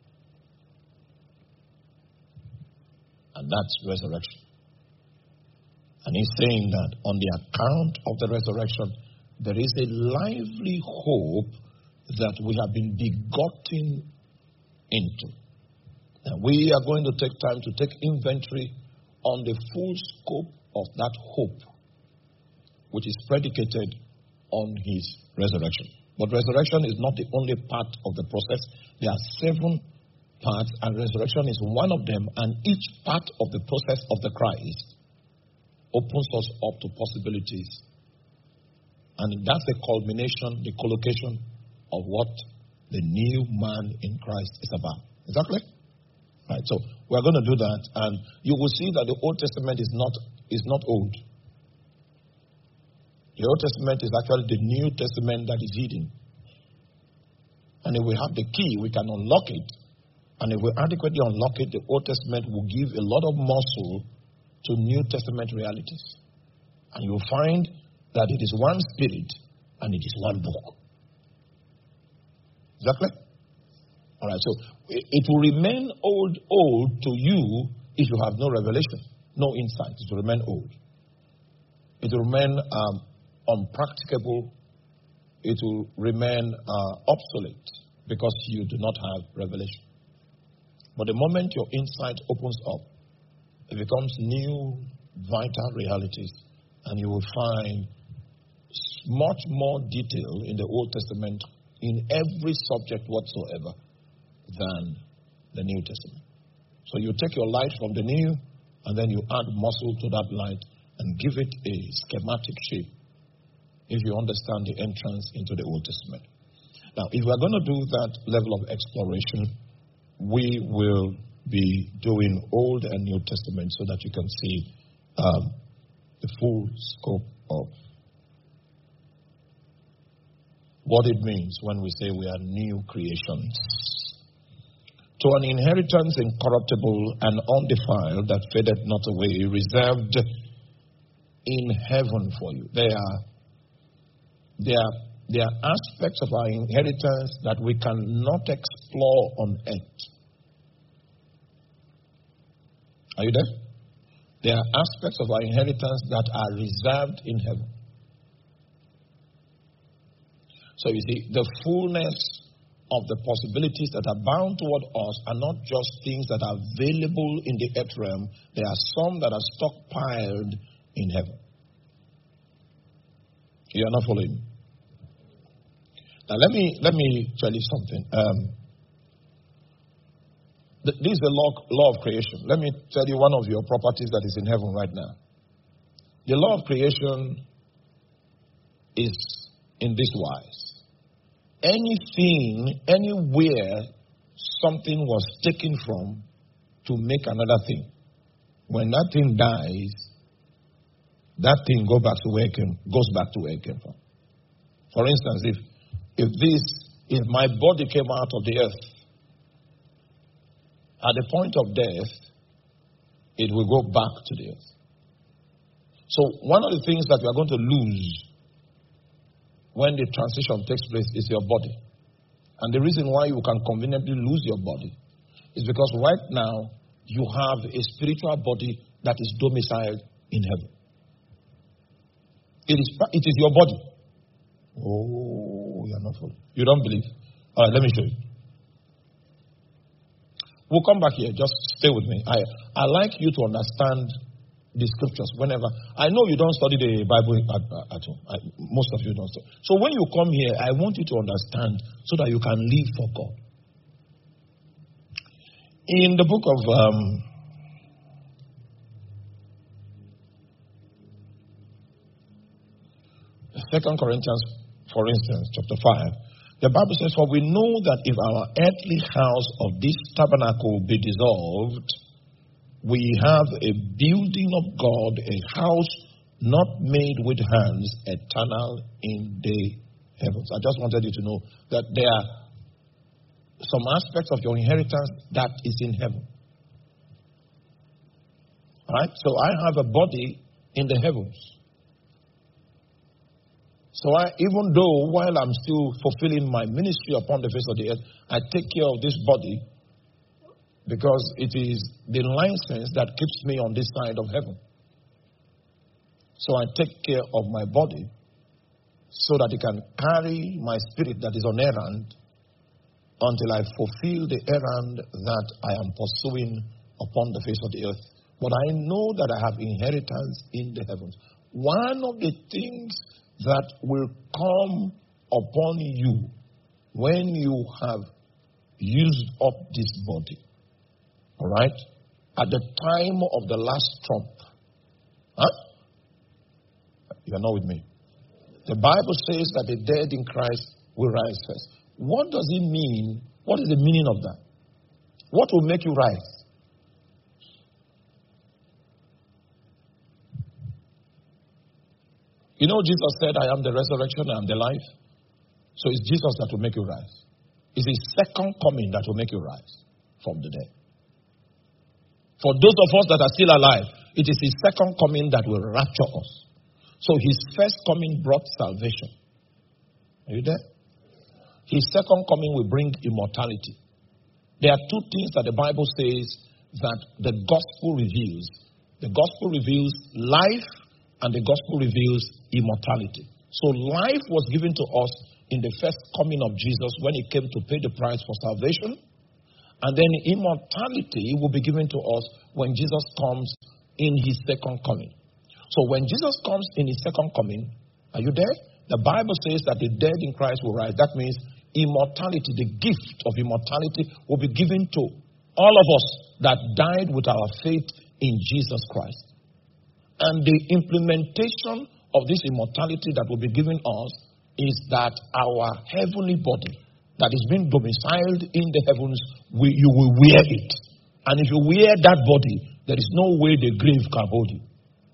And that's resurrection. And he's saying that on the account of the resurrection, there is a lively hope that we have been begotten into. And we are going to take time to take inventory on the full scope of that hope, which is predicated on his resurrection. But resurrection is not the only part of the process. There are seven parts, and resurrection is one of them, and each part of the process of the Christ opens us up to possibilities. And that's the culmination, the collocation of what the new man in Christ is about. Exactly? Right. So we're going to do that, and you will see that the Old Testament is not is not old. The Old Testament is actually the New Testament that is hidden. And if we have the key, we can unlock it. And if we adequately unlock it, the Old Testament will give a lot of muscle to New Testament realities. And you'll find that it is one spirit and it is one book. Exactly? All right, so it will remain old, old to you if you have no revelation, no insight. It will remain old. It will remain um, unpracticable. It will remain uh, obsolete because you do not have revelation. But the moment your insight opens up, it becomes new, vital realities, and you will find much more detail in the Old Testament in every subject whatsoever than the New Testament. So you take your light from the New, and then you add muscle to that light and give it a schematic shape if you understand the entrance into the Old Testament. Now, if we're going to do that level of exploration, we will be doing Old and New Testament so that you can see um, the full scope of what it means when we say we are new creations. To an inheritance incorruptible and undefiled that fadeth not away, reserved in heaven for you. There are, there are, there are aspects of our inheritance that we cannot explore on earth. Are you there? There are aspects of our inheritance that are reserved in heaven. So you see, the fullness of the possibilities that are bound toward us are not just things that are available in the earth realm. There are some that are stockpiled in heaven. You are not following? Now let me let me tell you something. Um, th- this is the law, law of creation. Let me tell you one of your properties that is in heaven right now. The law of creation is in this wise. Anything, anywhere something was taken from to make another thing, when that thing dies, that thing go back to where it came, goes back to where it came from. For instance, if if this, if my body came out of the earth, at the point of death, it will go back to the earth. So one of the things that we are going to lose when the transition takes place is your body. And the reason why you can conveniently lose your body is because right now you have a spiritual body that is domiciled in heaven. It is, it is your body. Oh, you are not full. You don't believe? All right, let me show you. We'll come back here. Just stay with me. I, I like you to understand the scriptures whenever. I know you don't study the Bible at, at home. I, most of you don't study. So when you come here, I want you to understand so that you can live for God. In the book of um, Second Corinthians, for instance, chapter five, the Bible says, "For we know that if our earthly house of this tabernacle be dissolved, we have a building of God, a house not made with hands, eternal in the heavens." I just wanted you to know that there are some aspects of your inheritance that is in heaven. All right? So I have a body in the heavens. So I, even though while I'm still fulfilling my ministry upon the face of the earth, I take care of this body because it is the license that keeps me on this side of heaven. So I take care of my body so that it can carry my spirit that is on errand until I fulfill the errand that I am pursuing upon the face of the earth. But I know that I have inheritance in the heavens. One of the things that will come upon you when you have used up this body, all right, at the time of the last trump. Huh? You're not with me. The Bible says that the dead in Christ will rise first. What does it mean? What is the meaning of that? What will make you rise? You know, Jesus said, "I am the resurrection, I am the life." So it's Jesus that will make you rise. It's his second coming that will make you rise from the dead. For those of us that are still alive, it is his second coming that will rapture us. So his first coming brought salvation. Are you there? His second coming will bring immortality. There are two things that the Bible says that the gospel reveals. The gospel reveals life, and the gospel reveals immortality. So life was given to us in the first coming of Jesus when he came to pay the price for salvation. And then immortality will be given to us when Jesus comes in his second coming. So when Jesus comes in his second coming, are you there? The Bible says that the dead in Christ will rise. That means immortality, the gift of immortality, will be given to all of us that died with our faith in Jesus Christ. And the implementation of this immortality that will be given us is that our heavenly body that is being domiciled in the heavens, we, you will wear it. And if you wear that body, there is no way the grave can hold you.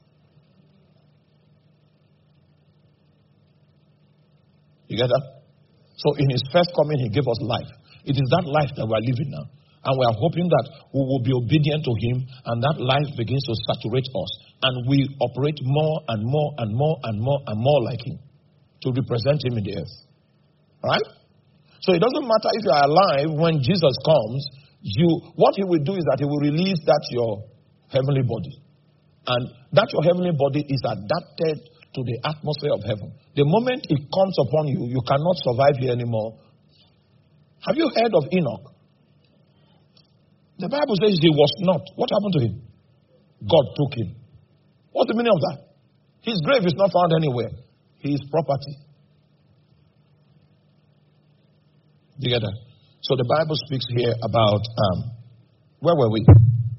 You get that? So in his first coming, he gave us life. It is that life that we are living now. And we are hoping that we will be obedient to him, and that life begins to saturate us. And we operate more and more and more and more and more like him to represent him in the earth. All right? So it doesn't matter if you are alive when Jesus comes. You, what he will do is that he will release that your heavenly body. And that your heavenly body is adapted to the atmosphere of heaven. The moment it comes upon you, you cannot survive here anymore. Have you heard of Enoch? The Bible says he was not. What happened to him? God took him. What's the meaning of that? His grave is not found anywhere. He is property. Do you get that? So the Bible speaks here about, um, where were we?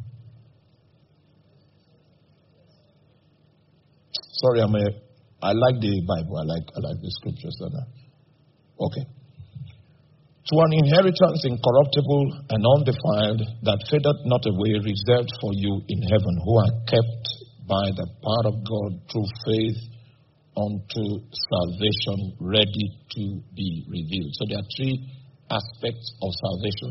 Sorry, I'm a, I like the Bible. I like, I like the scriptures. Okay. To an inheritance incorruptible and undefiled, that fadeth not away, reserved for you in heaven, who are kept by the power of God through faith unto salvation, ready to be revealed. So there are three aspects of salvation.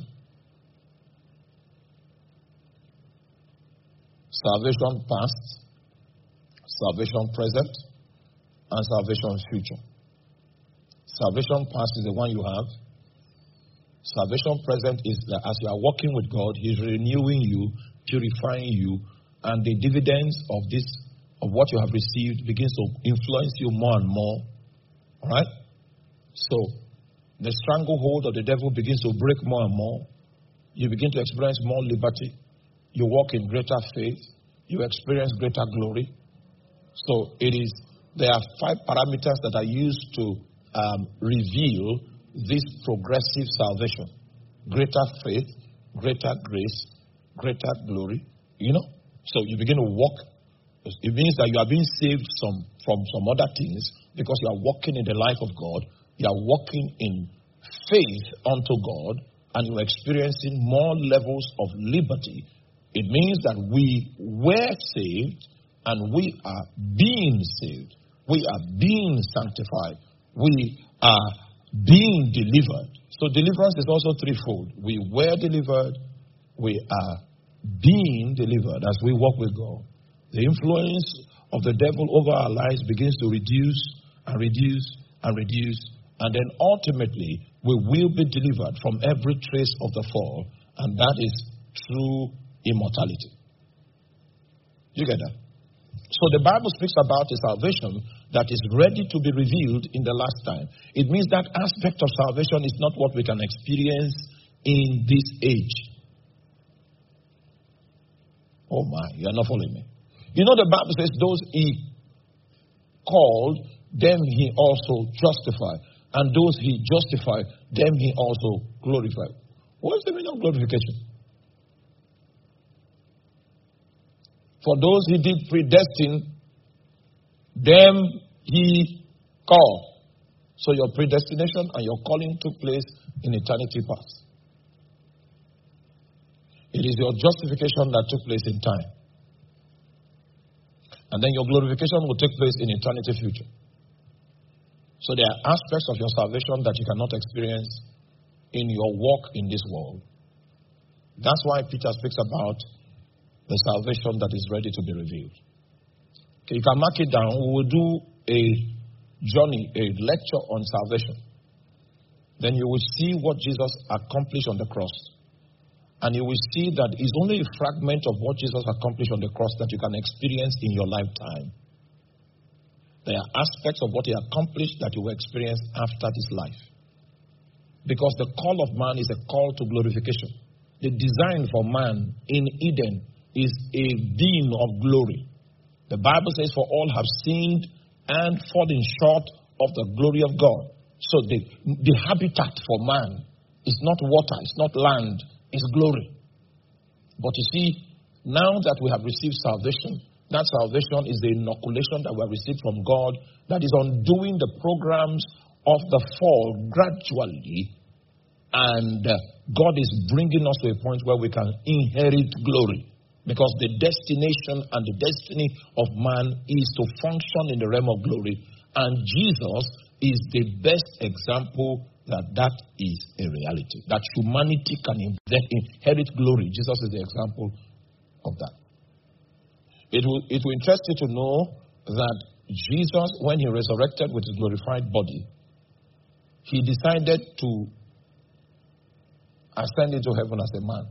Salvation past, salvation present, and salvation future. Salvation past is the one you have. Salvation present is that as you are walking with God, He's renewing you, purifying you, and the dividends of this, of what you have received, begins to influence you more and more. All right? So, the stranglehold of the devil begins to break more and more. You begin to experience more liberty. You walk in greater faith. You experience greater glory. So, it is, there are five parameters that are used to um, reveal this progressive salvation. Greater faith, greater grace, greater glory. You know? So, you begin to walk. It means that you are being saved some, from some other things because you are walking in the life of God. You are walking in faith unto God, and you are experiencing more levels of liberty. It means that we were saved and we are being saved. We are being sanctified. We are being delivered. So deliverance is also threefold. We were delivered. We are being delivered as we walk with God. The influence of the devil over our lives begins to reduce and reduce and reduce. And then ultimately, we will be delivered from every trace of the fall. And that is true immortality. You get that? So the Bible speaks about a salvation that is ready to be revealed in the last time. It means that aspect of salvation is not what we can experience in this age. Oh my, you are not following me. You know the Bible says those he called, them he also justified. And those he justified, them he also glorified. What is the meaning of glorification? For those he did predestine, them he called. So your predestination and your calling took place in eternity past. It is your justification that took place in time. And then your glorification will take place in eternity future. So there are aspects of your salvation that you cannot experience in your walk in this world. That's why Peter speaks about the salvation that is ready to be revealed. Okay, you can mark it down. We will do a journey, a lecture on salvation. Then you will see what Jesus accomplished on the cross. And you will see that it's only a fragment of what Jesus accomplished on the cross that you can experience in your lifetime. There are aspects of what he accomplished that you will experience after this life. Because the call of man is a call to glorification. The design for man in Eden is a being of glory. The Bible says, for all have sinned and fallen short of the glory of God. So the, the habitat for man is not water, it's not land, it's glory. But you see, now that we have received salvation, that salvation is the inoculation that we have received from God that is undoing the programs of the fall gradually. And uh, God is bringing us to a point where we can inherit glory. Because the destination and the destiny of man is to function in the realm of glory. And Jesus is the best example that that is a reality. That humanity can inherit glory. Jesus is the example of that. It will, it will interest you to know that Jesus, when he resurrected with his glorified body, he decided to ascend into heaven as a man.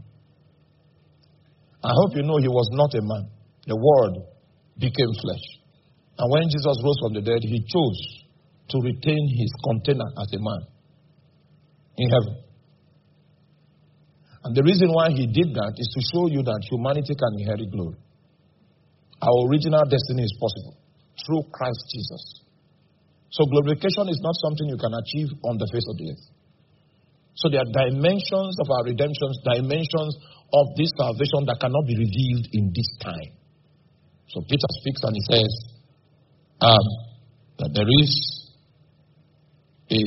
I hope you know he was not a man. The Word became flesh. And when Jesus rose from the dead, he chose to retain his container as a man in heaven. And the reason why he did that is to show you that humanity can inherit glory. Our original destiny is possible through Christ Jesus. So glorification is not something you can achieve on the face of the earth. So there are dimensions of our redemption, dimensions of this salvation that cannot be revealed in this time. So Peter speaks and he says um, that there is a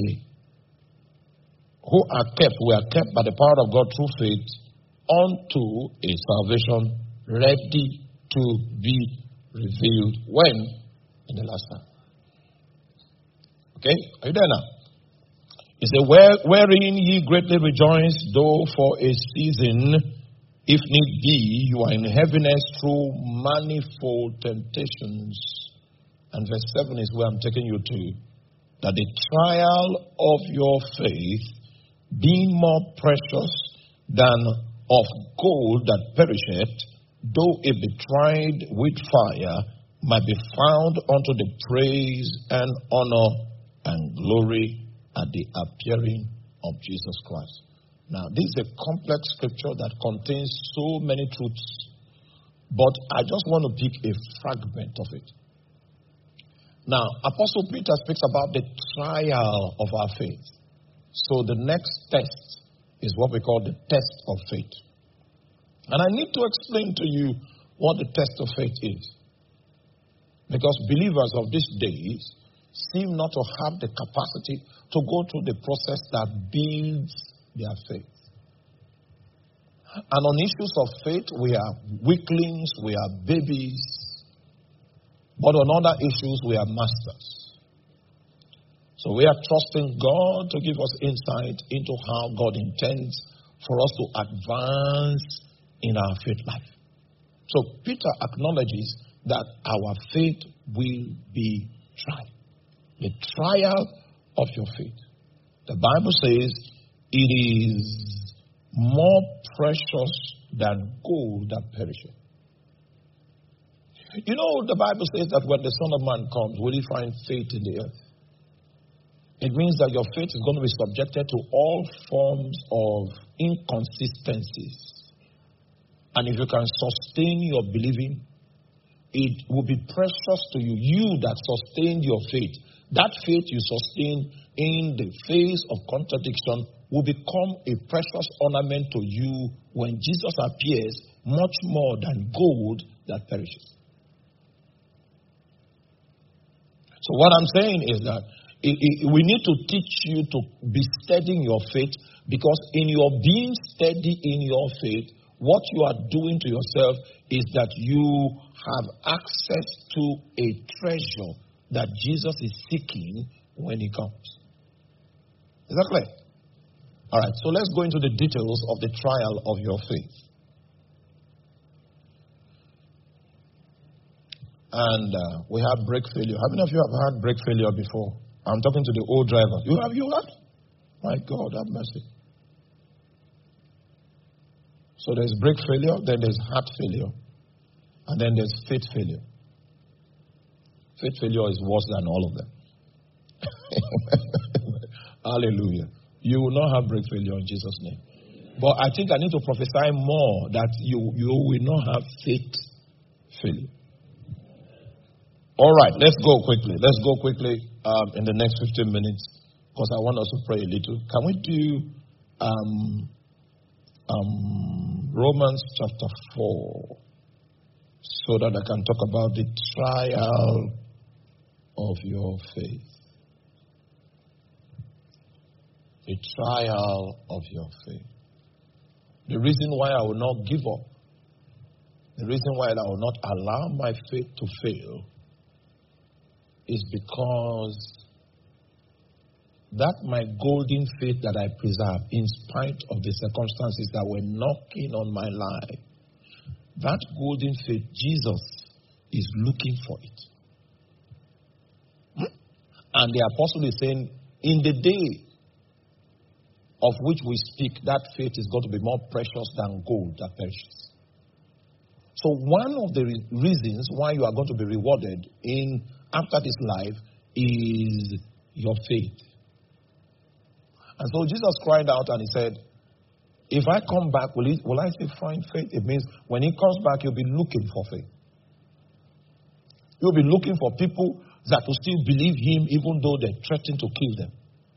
who are kept, we are kept by the power of God through faith unto a salvation ready to be revealed. When? In the last time. Okay? Are you there now? He said, Where, wherein ye greatly rejoice, though for a season, if need be, you are in heaviness through manifold temptations. And verse seven is where I'm taking you to. That the trial of your faith, being more precious than of gold that perisheth, though it be tried with fire, might be found unto the praise and honor and glory at the appearing of Jesus Christ. Now, this is a complex scripture that contains so many truths, but I just want to pick a fragment of it. Now, Apostle Peter speaks about the trial of our faith. So the next test is what we call the test of faith. And I need to explain to you what the test of faith is. Because believers of these days seem not to have the capacity to go through the process that builds their faith. And on issues of faith, we are weaklings, we are babies. But on other issues, we are masters. So we are trusting God to give us insight into how God intends for us to advance in our faith life. So Peter acknowledges that our faith will be tried. The trial of your faith. The Bible says it is more precious than gold that perisheth. You know, the Bible says that when the Son of Man comes, will he find faith in the earth? It means that your faith is going to be subjected to all forms of inconsistencies. And if you can sustain your believing, it will be precious to you. You that sustained your faith, that faith you sustain in the face of contradiction will become a precious ornament to you when Jesus appears, much more than gold that perishes. So what I'm saying is that it, it, we need to teach you to be steady in your faith, because in your being steady in your faith, what you are doing to yourself is that you have access to a treasure that Jesus is seeking when he comes. Is that clear? All right, so let's go into the details of the trial of your faith. And uh, we have brake failure. How many of you have had brake failure before? I'm talking to the old driver. You have, you have? My God, have mercy. So there's brake failure, then there's heart failure, and then there's faith failure. Faith failure is worse than all of them. Hallelujah. You will not have brake failure in Jesus' name. But I think I need to prophesy more that you, you will not have faith failure. All right, let's go quickly. Let's go quickly um, in the next fifteen minutes, because I want us to pray a little. Can we do um, um, Romans chapter four, so that I can talk about the trial of your faith? The trial of your faith. The reason why I will not give up, the reason why I will not allow my faith to fail, is because that my golden faith that I preserve, in spite of the circumstances that were knocking on my life, that golden faith, Jesus is looking for it. And the apostle is saying, in the day of which we speak, that faith is going to be more precious than gold that perishes. So one of the re- reasons why you are going to be rewarded in after this life is your faith. And so Jesus cried out and he said, if I come back, will, he, will I still find faith? It means when he comes back, you'll be looking for faith. You'll be looking for people that will still believe him even though they threaten to kill them.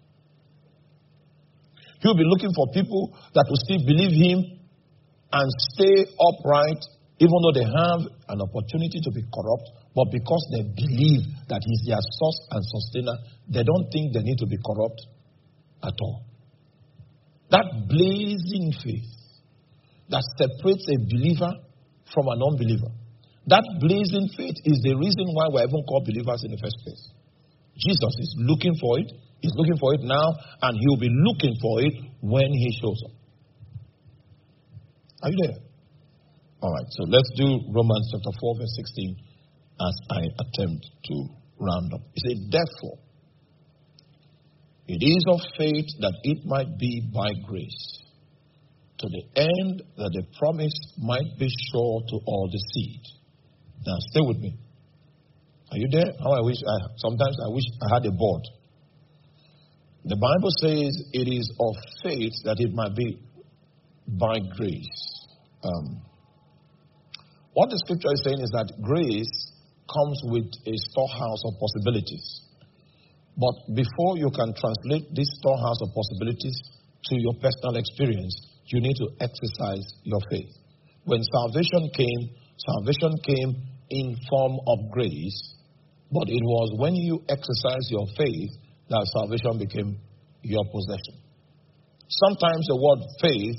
You'll be looking for people that will still believe him and stay upright even though they have an opportunity to be corrupt, but because they believe that he's their source and sustainer, they don't think they need to be corrupt at all. That blazing faith that separates a believer from an unbeliever, that blazing faith is the reason why we're even called believers in the first place. Jesus is looking for it. He's looking for it now, and he'll be looking for it when he shows up. Are you there? All right, so let's do Romans chapter four, verse sixteen, as I attempt to round up. He said, therefore, It is of faith that it might be by grace, to the end that the promise might be sure to all the seed. Now, stay with me. Are you there? How I wish I, sometimes I wish I had a board. The Bible says it is of faith that it might be by grace. Um, what the scripture is saying is that grace comes with a storehouse of possibilities. But before you can translate this storehouse of possibilities to your personal experience, you need to exercise your faith. When salvation came, salvation came in form of grace, but it was when you exercise your faith that salvation became your possession. Sometimes the word faith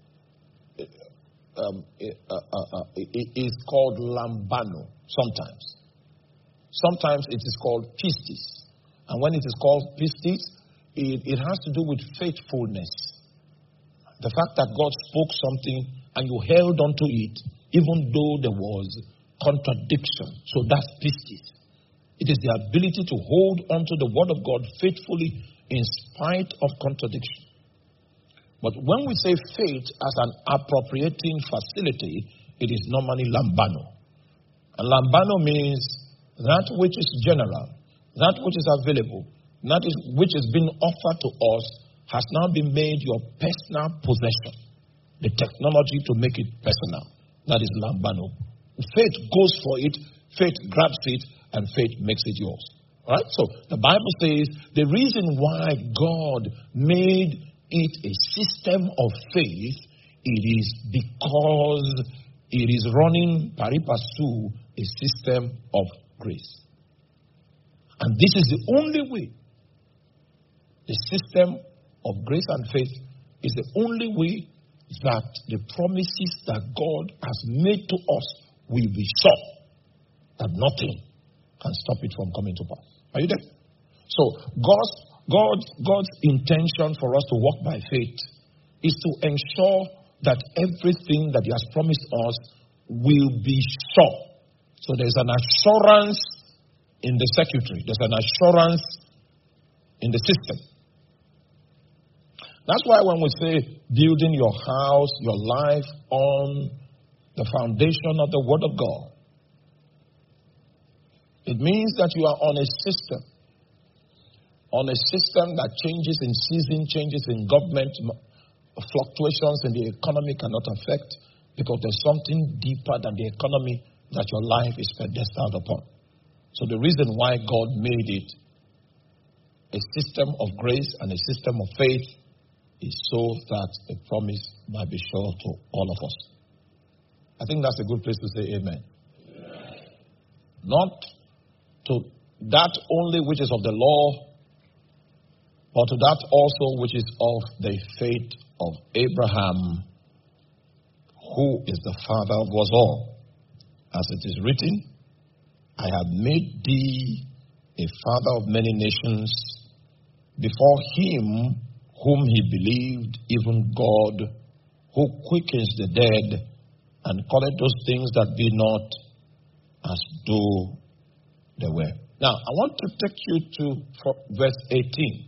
um, uh, uh, uh, is called lambano, sometimes. Sometimes it is called pistis. And when it is called pistis, it, it has to do with faithfulness. The fact that God spoke something and you held onto it, even though there was contradiction. So that's pistis. It is the ability to hold onto the word of God faithfully in spite of contradiction. But when we say faith as an appropriating facility, it is normally lambano. And lambano means that which is general, that which is available, that is which is being offered to us has now been made your personal possession. The technology to make it personal. That is lambano. Faith goes for it, faith grabs it, and faith makes it yours. All right? So the Bible says the reason why God made it a system of faith, it is because it is running pari passu a system of grace. And this is the only way. The system of grace and faith is the only way that the promises that God has made to us will be sure that nothing can stop it from coming to pass. Are you there? So God's God's God's intention for us to walk by faith is to ensure that everything that He has promised us will be sure. So there's an assurance in the circuitry. There's an assurance in the system. That's why when we say building your house, your life on the foundation of the Word of God, it means that you are on a system. On a system that changes in season, changes in government, fluctuations in the economy cannot affect, because there's something deeper than the economy that your life is pedestaled upon. So the reason why God made it a system of grace and a system of faith is so that the promise might be sure to all of us. I think that's a good place to say amen. Amen. Not to that only which is of the law, but to that also which is of the faith of Abraham, who is the father of us all. As it is written, I have made thee a father of many nations, before him whom he believed, even God, who quickens the dead, and calleth those things that be not as though they were. Now, I want to take you to verse eighteen.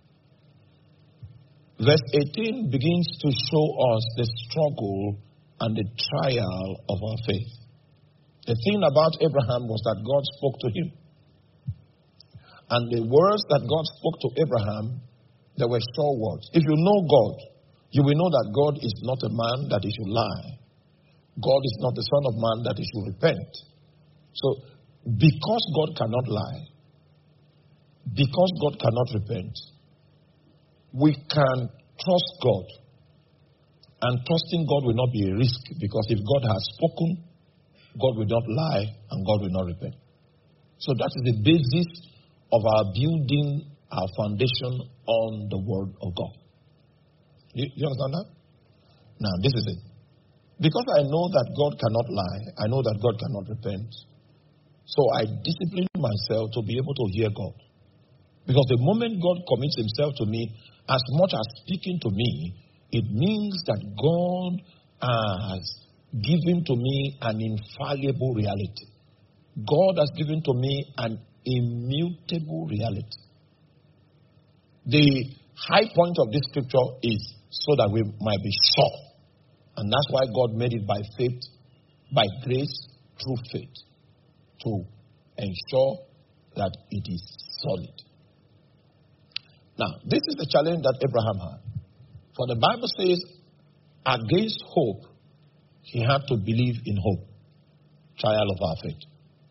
Verse eighteen begins to show us the struggle and the trial of our faith. The thing about Abraham was that God spoke to him. And the words that God spoke to Abraham, they were sure words. If you know God, you will know that God is not a man that he should lie. God is not the son of man that he should repent. So, because God cannot lie, because God cannot repent, we can trust God. And trusting God will not be a risk, because if God has spoken, God will not lie and God will not repent. So that is the basis of our building our foundation on the Word of God. You, you understand that? Now, this is it. Because I know that God cannot lie, I know that God cannot repent, so I discipline myself to be able to hear God. Because the moment God commits himself to me, as much as speaking to me, it means that God has given to me an infallible reality. God has given to me an immutable reality. The high point of this scripture is so that we might be sure. And that's why God made it by faith, by grace, through faith, to ensure that it is solid. Now, this is the challenge that Abraham had. For the Bible says, against hope, he had to believe in hope. Trial of our faith.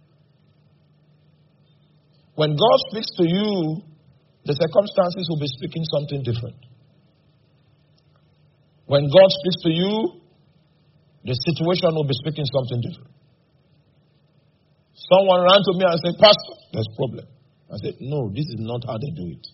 When God speaks to you, the circumstances will be speaking something different. When God speaks to you, the situation will be speaking something different. Someone ran to me and said, Pastor, there's a problem. I said, no, this is not how they do it.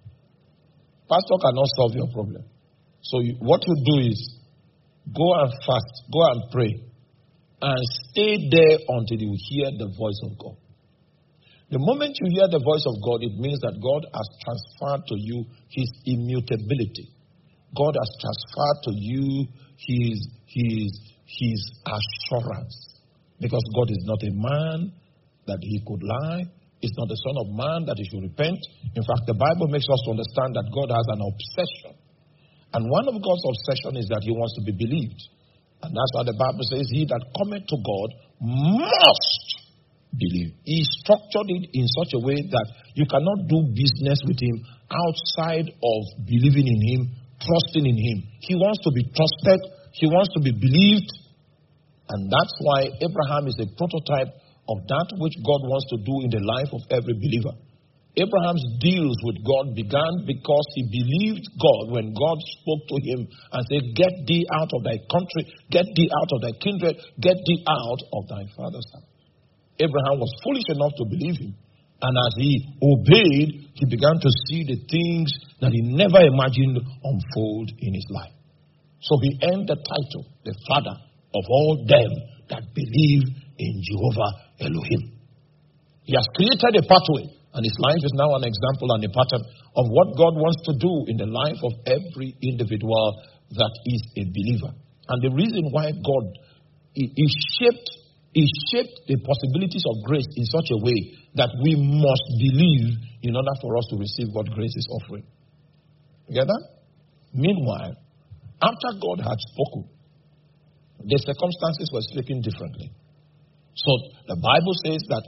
Pastor cannot solve your problem. So you, what you do is, go and fast, go and pray, and stay there until you hear the voice of God. The moment you hear the voice of God, it means that God has transferred to you his immutability. God has transferred to you his, his, his assurance. Because God is not a man that he could lie. He's not the son of man that he should repent. In fact, the Bible makes us understand that God has an obsession. And one of God's obsession is that he wants to be believed. And that's why the Bible says, he that cometh to God must believe. He structured it in such a way that you cannot do business with him outside of believing in him, trusting in him. He wants to be trusted. He wants to be believed. And that's why Abraham is a prototype of that which God wants to do in the life of every believer. Abraham's deals with God began because he believed God when God spoke to him and said, get thee out of thy country, get thee out of thy kindred, get thee out of thy father's house. Abraham was foolish enough to believe him. And as he obeyed, he began to see the things that he never imagined unfold in his life. So he earned the title, the father of all them that believe in Jehovah Elohim. He has created a pathway. And his life is now an example and a pattern of what God wants to do in the life of every individual that is a believer. And the reason why God is shaped, is shaped the possibilities of grace in such a way that we must believe in order for us to receive what grace is offering. You get that? Meanwhile, after God had spoken, the circumstances were speaking differently. So the Bible says that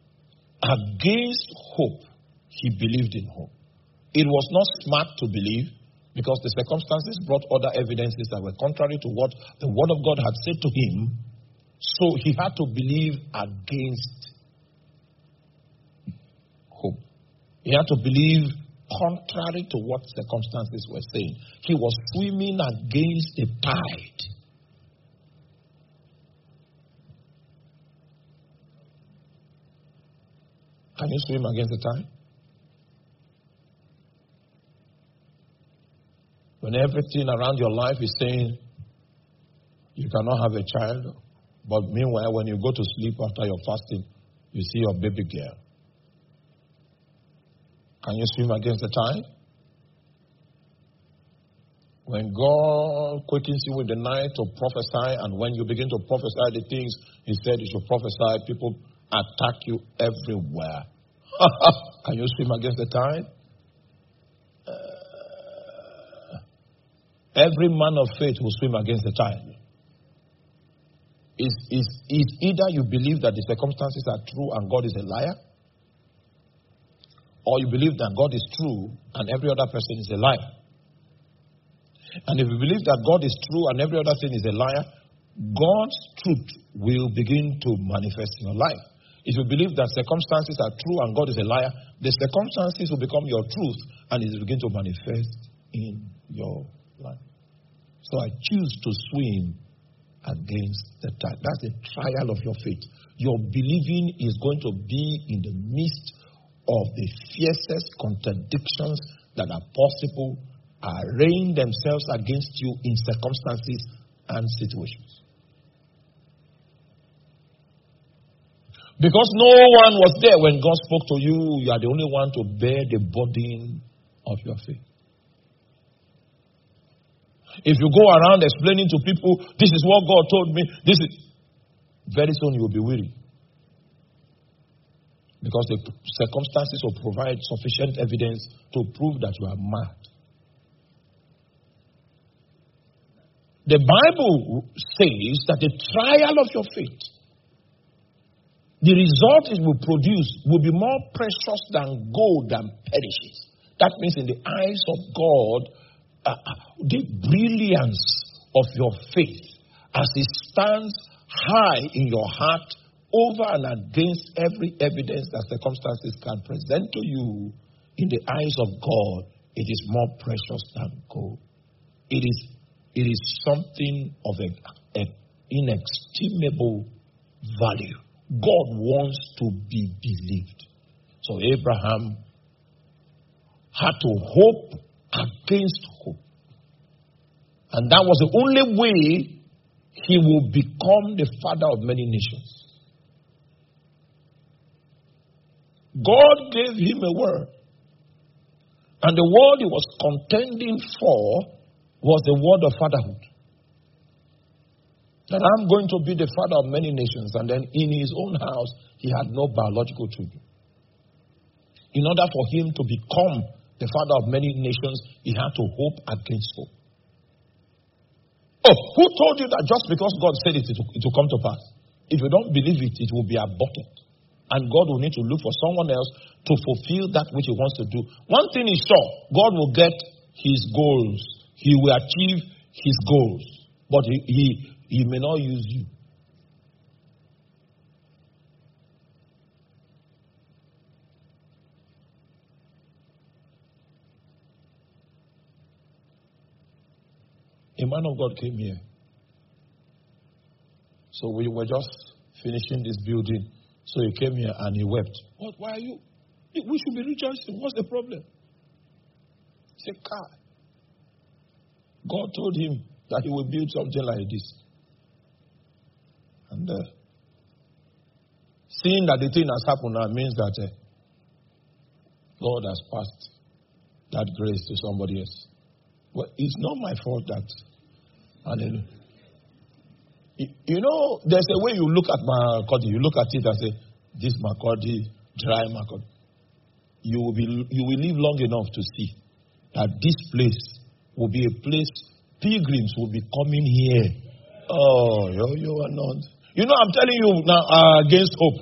against hope, he believed in hope. It was not smart to believe because the circumstances brought other evidences that were contrary to what the word of God had said to him. So he had to believe against hope. He had to believe contrary to what circumstances were saying. He was swimming against the tide. Can you swim against the tide? When everything around your life is saying you cannot have a child, but meanwhile when you go to sleep after your fasting, you see your baby girl. Can you swim against the tide? When God quickens you in the night to prophesy, and when you begin to prophesy the things he said you should prophesy, people attack you everywhere. Can you swim against the tide? Uh, every man of faith will swim against the tide. Is is is either you believe that the circumstances are true and God is a liar, or you believe that God is true and every other person is a liar. And if you believe that God is true and every other thing is a liar, God's truth will begin to manifest in your life. If you believe that circumstances are true and God is a liar, the circumstances will become your truth and it will begin to manifest in your life. So I choose to swim against the tide. That's the trial of your faith. Your believing is going to be in the midst of the fiercest contradictions that are possible, arraying themselves against you in circumstances and situations. Because no one was there when God spoke to you, you are the only one to bear the burden of your faith. If you go around explaining to people, this is what God told me, this is, very soon you will be weary. Because the circumstances will provide sufficient evidence to prove that you are mad. The Bible says that the trial of your faith, the result it will produce will be more precious than gold that perishes. That means in the eyes of God, uh, the brilliance of your faith as it stands high in your heart over and against every evidence that circumstances can present to you, in the eyes of God, it is more precious than gold. It is, it is something of an inestimable value. God wants to be believed. So Abraham had to hope against hope. And that was the only way he will become the father of many nations. God gave him a word. And the word he was contending for was the word of fatherhood. That I'm going to be the father of many nations. And then in his own house, he had no biological children. In order for him to become the father of many nations, he had to hope against hope. Oh, who told you that just because God said it, it will, it will come to pass? If you don't believe it, it will be aborted. And God will need to look for someone else to fulfill that which he wants to do. One thing is sure, God will get his goals. He will achieve his goals. But he, he, he may not use you. A man of God came here. So we were just finishing this building. So he came here and he wept. What? Why are you? We should be rejoicing. What's the problem? He said, God. God told him that he will build something like this. And uh, seeing that the thing has happened now means that uh, God has passed that grace to somebody else. Well, it's not my fault that. Hallelujah. You know, there's a way you look at Makurdi. You look at it and say, this Makurdi, dry Makurdi. You will be, you will live long enough to see that this place will be a place pilgrims will be coming here. Oh, you, you are not. You know, I'm telling you now uh, against hope.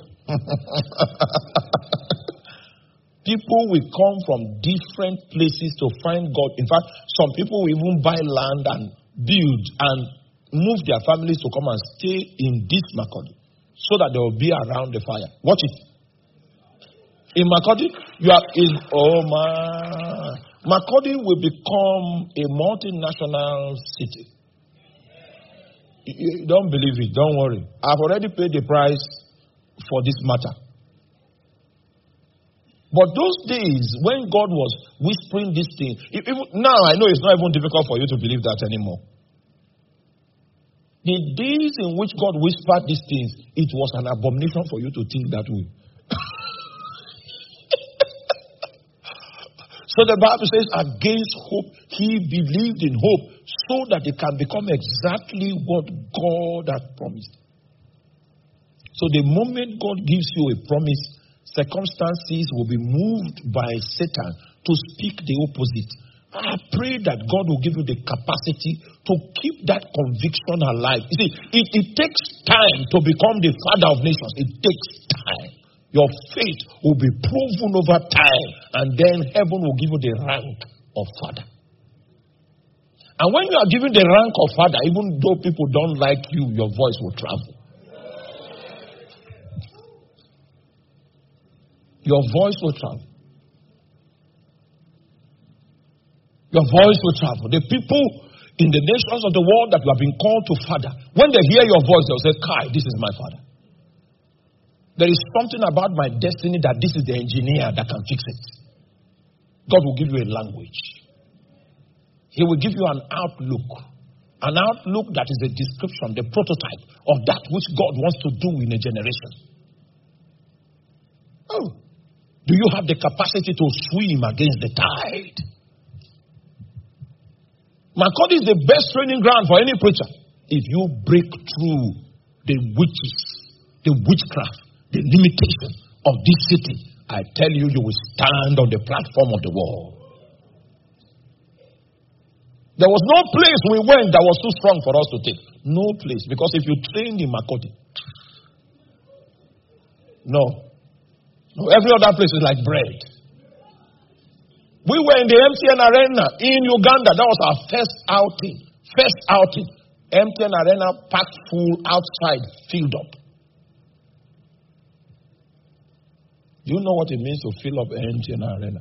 People will come from different places to find God. In fact, some people will even buy land and build and move their families to come and stay in this Makurdi so that they will be around the fire. Watch it. In Makurdi, you are in, oh my, Makurdi will become a multinational city. You don't believe it, don't worry. I've already paid the price for this matter. But those days when God was whispering this thing, even, now I know it's not even difficult for you to believe that anymore. The days in which God whispered these things, it was an abomination for you to think that way. So the Bible says, against hope, he believed in hope so that it can become exactly what God had promised. So the moment God gives you a promise, circumstances will be moved by Satan to speak the opposite. I pray that God will give you the capacity to keep that conviction alive. You see, it, it takes time to become the father of nations. It takes time. Your faith will be proven over time, and then heaven will give you the rank of father. And when you are given the rank of father, even though people don't like you, your voice will travel. Your voice will travel. Your voice will travel. The people in the nations of the world that you have been called to father, when they hear your voice, they'll say, Kai, this is my father. There is something about my destiny that this is the engineer that can fix it. God will give you a language. He will give you an outlook. An outlook that is a description, the prototype of that which God wants to do in a generation. Oh. Do you have the capacity to swim against the tide? Makurdi is the best training ground for any preacher. If you break through the witches, the witchcraft, the limitation of this city, I tell you, you will stand on the platform of the wall. There was no place we went that was too strong for us to take. No place. Because if you train in Makurdi, no. No, every other place is like bread. We were in the M T N Arena in Uganda. That was our first outing. First outing. M T N Arena packed full outside, filled up. Do you know what it means to fill up M T N Arena?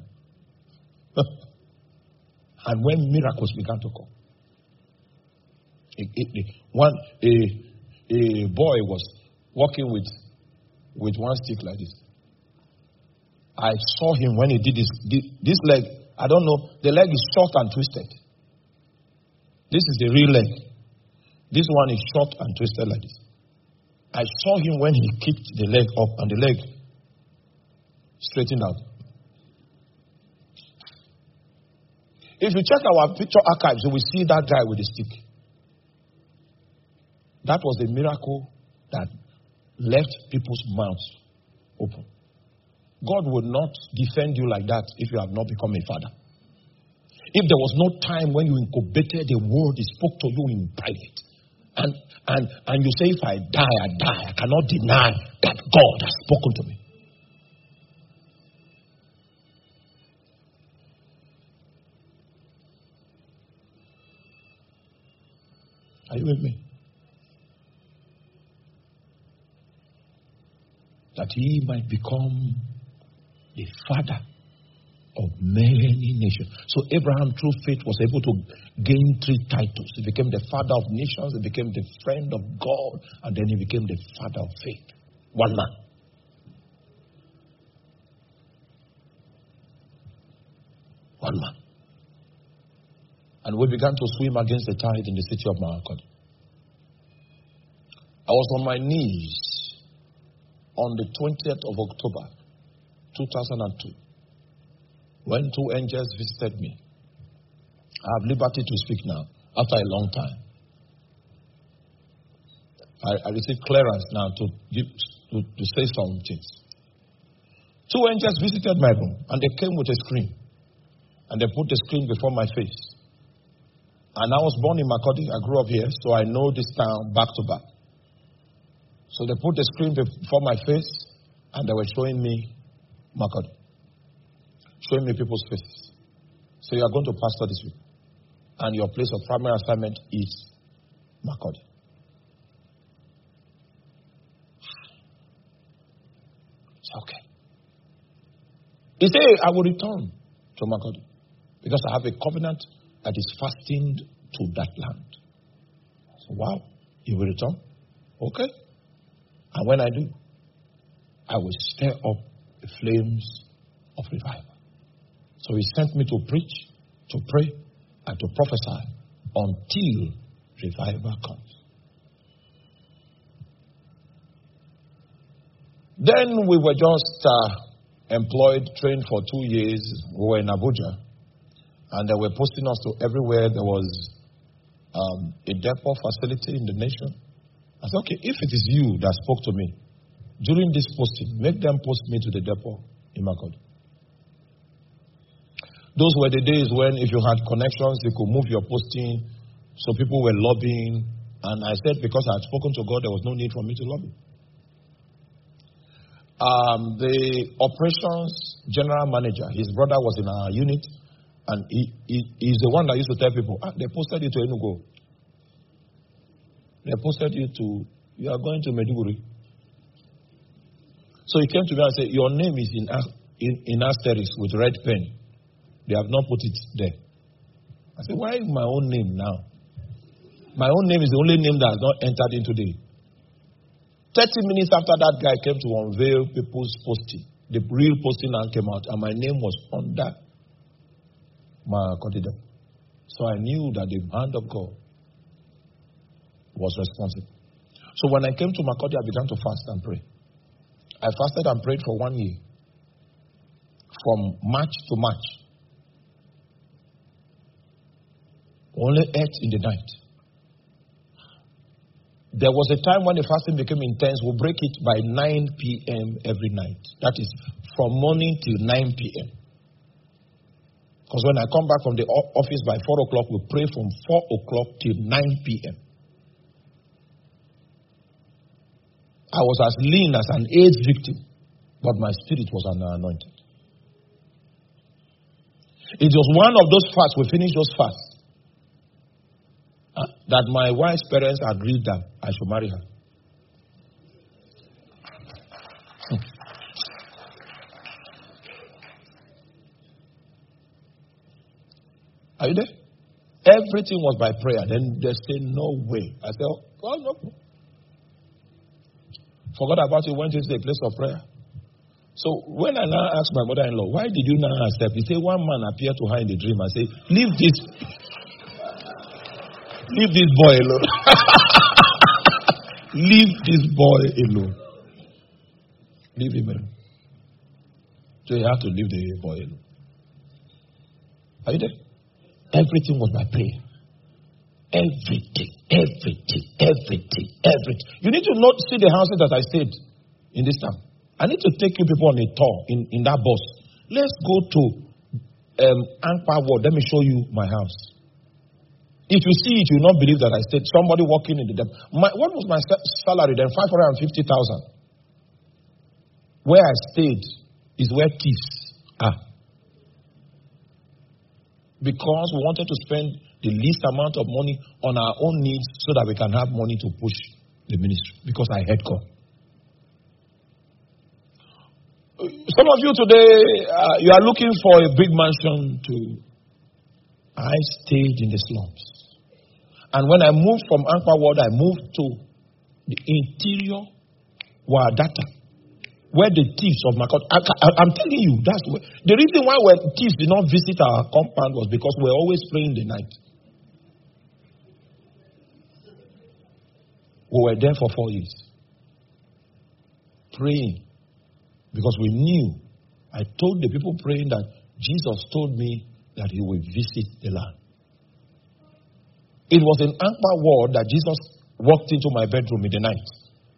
And when miracles began to come. A, a, a, one, a, a boy was walking with, with one stick like this. I saw him when he did this. This leg, I don't know, the leg is short and twisted. This is the real leg. This one is short and twisted like this. I saw him when he kicked the leg up and the leg straightened out. If you check our picture archives, you will see that guy with the stick. That was the miracle that left people's mouths open. God would not defend you like that if you have not become a father. If there was no time when you incubated the word, He spoke to you in private. And, and, and you say, if I die, I die. I cannot deny that God has spoken to me. Are you with me? That He might become the father of many nations. So Abraham, through faith, was able to gain three titles. He became the father of nations, he became the friend of God, and then he became the father of faith. One man. One man. And we began to swim against the tide in the city of Makurdi. I was on my knees on the twentieth of October, two thousand two, when two angels visited me. I have liberty to speak now, after a long time. I, I received clearance now to, give, to, to say some things. Two angels visited my room, and they came with a screen. And they put the screen before my face. And I was born in Makurdi. I grew up here, so I know this town back to back. So they put the screen before my face, and they were showing me Makurdi. Showing me people's faces. So you are going to pastor this week. And your place of primary assignment is Makurdi. It's okay. He said, I will return to Makurdi because I have a covenant that is fastened to that land. So, wow, you will return? Okay. And when I do, I will stir up the flames of revival. So He sent me to preach, to pray, and to prophesy until revival comes. Then we were just uh, employed, trained for two years. We were in Abuja. And they were posting us to everywhere there was um, a depot facility in the nation. I said, okay, if it is you that spoke to me during this posting, make them post me to the depot in Makurdi. Those were the days when if you had connections, you could move your posting. So people were lobbying. And I said, because I had spoken to God, there was no need for me to lobby. Um, the operations general manager, his brother was in our unit. And he, he he's the one that used to tell people, ah, they posted you to Enugu. They posted you to, you are going to Maiduguri. So he came to me and said, your name is in, in, in asterisk with red pen. They have not put it there. I said, why my own name now? My own name is the only name that has not entered into the. thirty minutes after that guy came to unveil people's posting, the real posting now came out, and my name was under Makurdi. So I knew that the hand of God was responsible. So when I came to Makurdi, I began to fast and pray. I fasted and prayed for one year. From March to March. Only ate in the night. There was a time when the fasting became intense. We'll break it by nine p.m. every night. That is from morning till nine p.m. Because when I come back from the office by four o'clock, we pray from four o'clock till nine p.m. I was as lean as an AIDS victim, but my spirit was anointed. It was one of those fasts, we finished those fasts, uh, that my wife's parents agreed that I should marry her. Hmm. Are you there? Everything was by prayer. Then they said, no way. I said, oh, God, no. Forgot about it, went into the place of prayer. So when I now asked my mother-in-law, why did you now accept? He said, one man appeared to her in the dream and said, leave this, leave this boy alone. Leave this boy alone. Leave him alone. So you have to leave the boy alone. Are you there? Everything was by prayer. Everything, everything, everything, everything. You need to not see the houses that I stayed in this town. I need to take you people on a tour in, in that bus. Let's go to um, Ankpa Ward. Let me show you my house. If you see it, you will not believe that I stayed. Somebody walking in the depth. My, what was my salary then? five hundred fifty thousand. Where I stayed is where thieves are. Because we wanted to spend the least amount of money on our own needs so that we can have money to push the ministry. Because I had God. Some of you today, uh, you are looking for a big mansion to. I stayed in the slums. And when I moved from Ankpa Ward, I moved to the interior Wadata, where the thieves of Makot. I, I, I'm telling you, that's where, the reason why when thieves did not visit our compound was because we were always praying the night. We were there for four years. Praying. Because we knew, I told the people praying that Jesus told me that he will visit the land. It was in Ankpa Ward that Jesus walked into my bedroom in the night.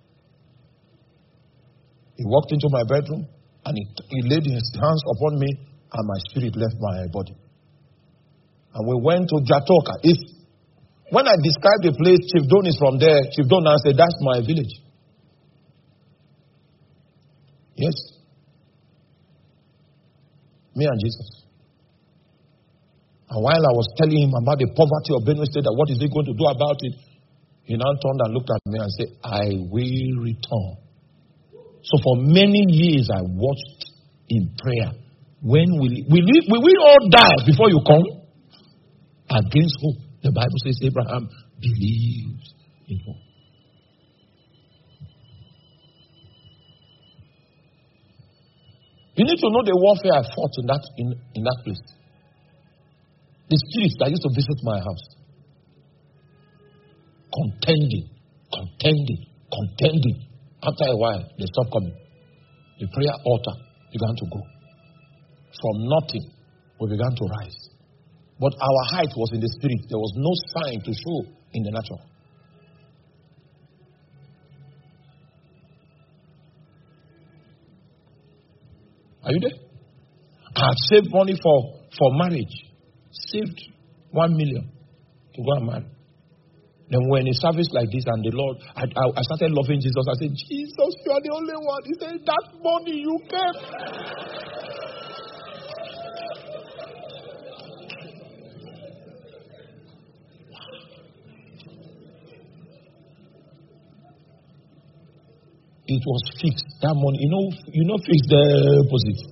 He walked into my bedroom and he, he laid his hands upon me and my spirit left my body. And we went to Jatoka. If when I described the place, Chief Don is from there. Chief Don now said, that's my village. Yes. Me and Jesus. And while I was telling him about the poverty of Benue State, that what is he going to do about it, he now turned and looked at me and said, I will return. So for many years I watched in prayer. When will we, will we, will we all die before you come? Against hope. The Bible says Abraham believes in hope. You need to know the warfare I fought in that in, in that place. The spirits that used to visit my house. Contending, contending, contending. After a while, they stopped coming. The prayer altar began to grow. From nothing, we began to rise. But our height was in the spirit. There was no sign to show in the natural. Are you there? I had saved money for, for marriage. Saved one million to go and marry. Then when a service like this and the Lord, I, I, I started loving Jesus. I said, Jesus, you are the only one. He said, that money you kept. It was fixed. That money, you know, you know, fixed deposit.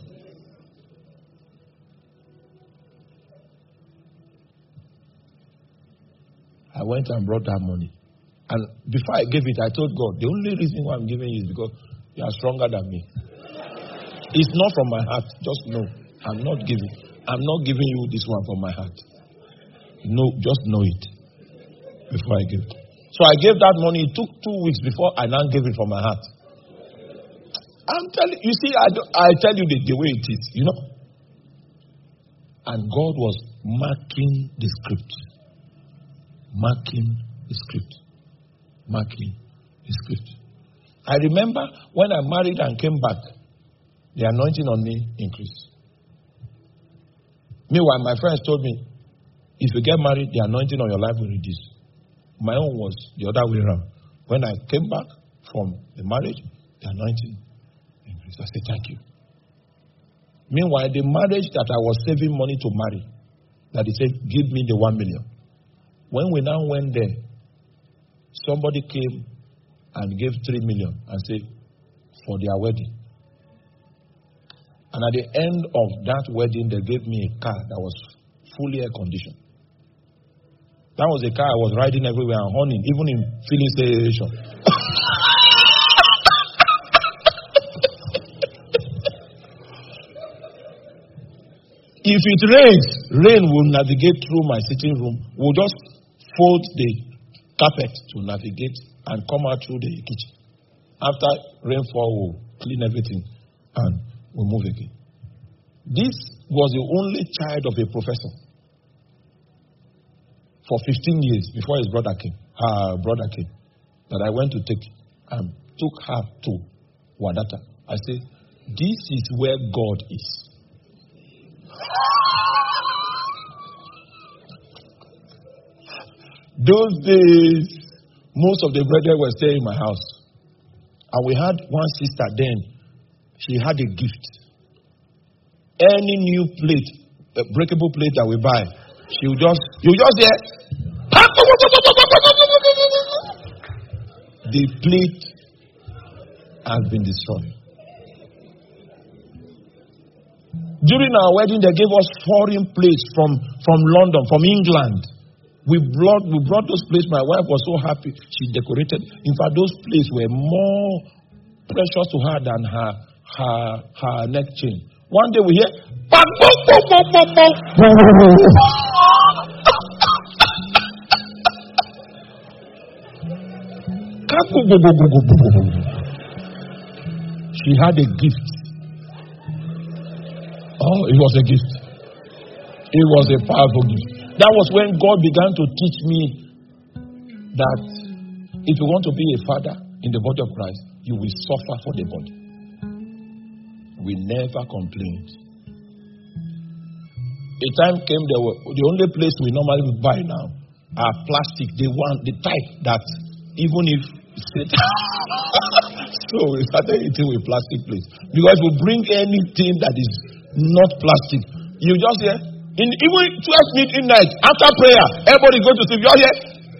I went and brought that money. And before I gave it, I told God, the only reason why I'm giving you is because you are stronger than me. It's not from my heart. Just know. I'm not giving. I'm not giving you this one from my heart. No, just know it. Before I give it. So I gave that money. It took two weeks before I now gave it from my heart. I'm telling you, see, I, do, I tell you the, the way it is, you know. And God was marking the script. Marking the script. marking the script. I remember when I married and came back, the anointing on me increased. Meanwhile, my friends told me, if you get married, the anointing on your life will reduce. My own was the other way around. When I came back from the marriage, the anointing increased. I said, thank you. Meanwhile, the marriage that I was saving money to marry, that he said, give me the one million. When we now went there, somebody came and gave three million and said, for their wedding. And at the end of that wedding, they gave me a car that was fully air conditioned. That was a car I was riding everywhere and honing, even in filling station. If it rains, rain will navigate through my sitting room. We'll just fold the carpet to navigate and come out through the kitchen. After rainfall, we'll clean everything and we'll move again. This was the only child of a professor for fifteen years before his brother came. Her brother came. That I went to take and took her to Wadata. I said, this is where God is. Those days, most of the brethren were staying in my house. And we had one sister then. She had a gift. Any new plate, a breakable plate that we buy, she would just, you just hear, the plate has been destroyed. During our wedding, they gave us foreign plates from, from London, from England. We brought, we brought those plates. My wife was so happy. She decorated. In fact, those plates were more precious to her than her, her, her neck chain. One day we hear, bang, bang, bang, bang, bang, bang. She had a gift. Oh, it was a gift. It was a powerful gift. That was when God began to teach me that if you want to be a father in the body of Christ, you will suffer for the body. We never complained. A time came, there were the only place we normally buy now are plastic. They want the type that even if so we started eating with plastic plates. Because we bring anything that is not plastic, you just hear in even twelve midnight after prayer, everybody go to sleep. You hear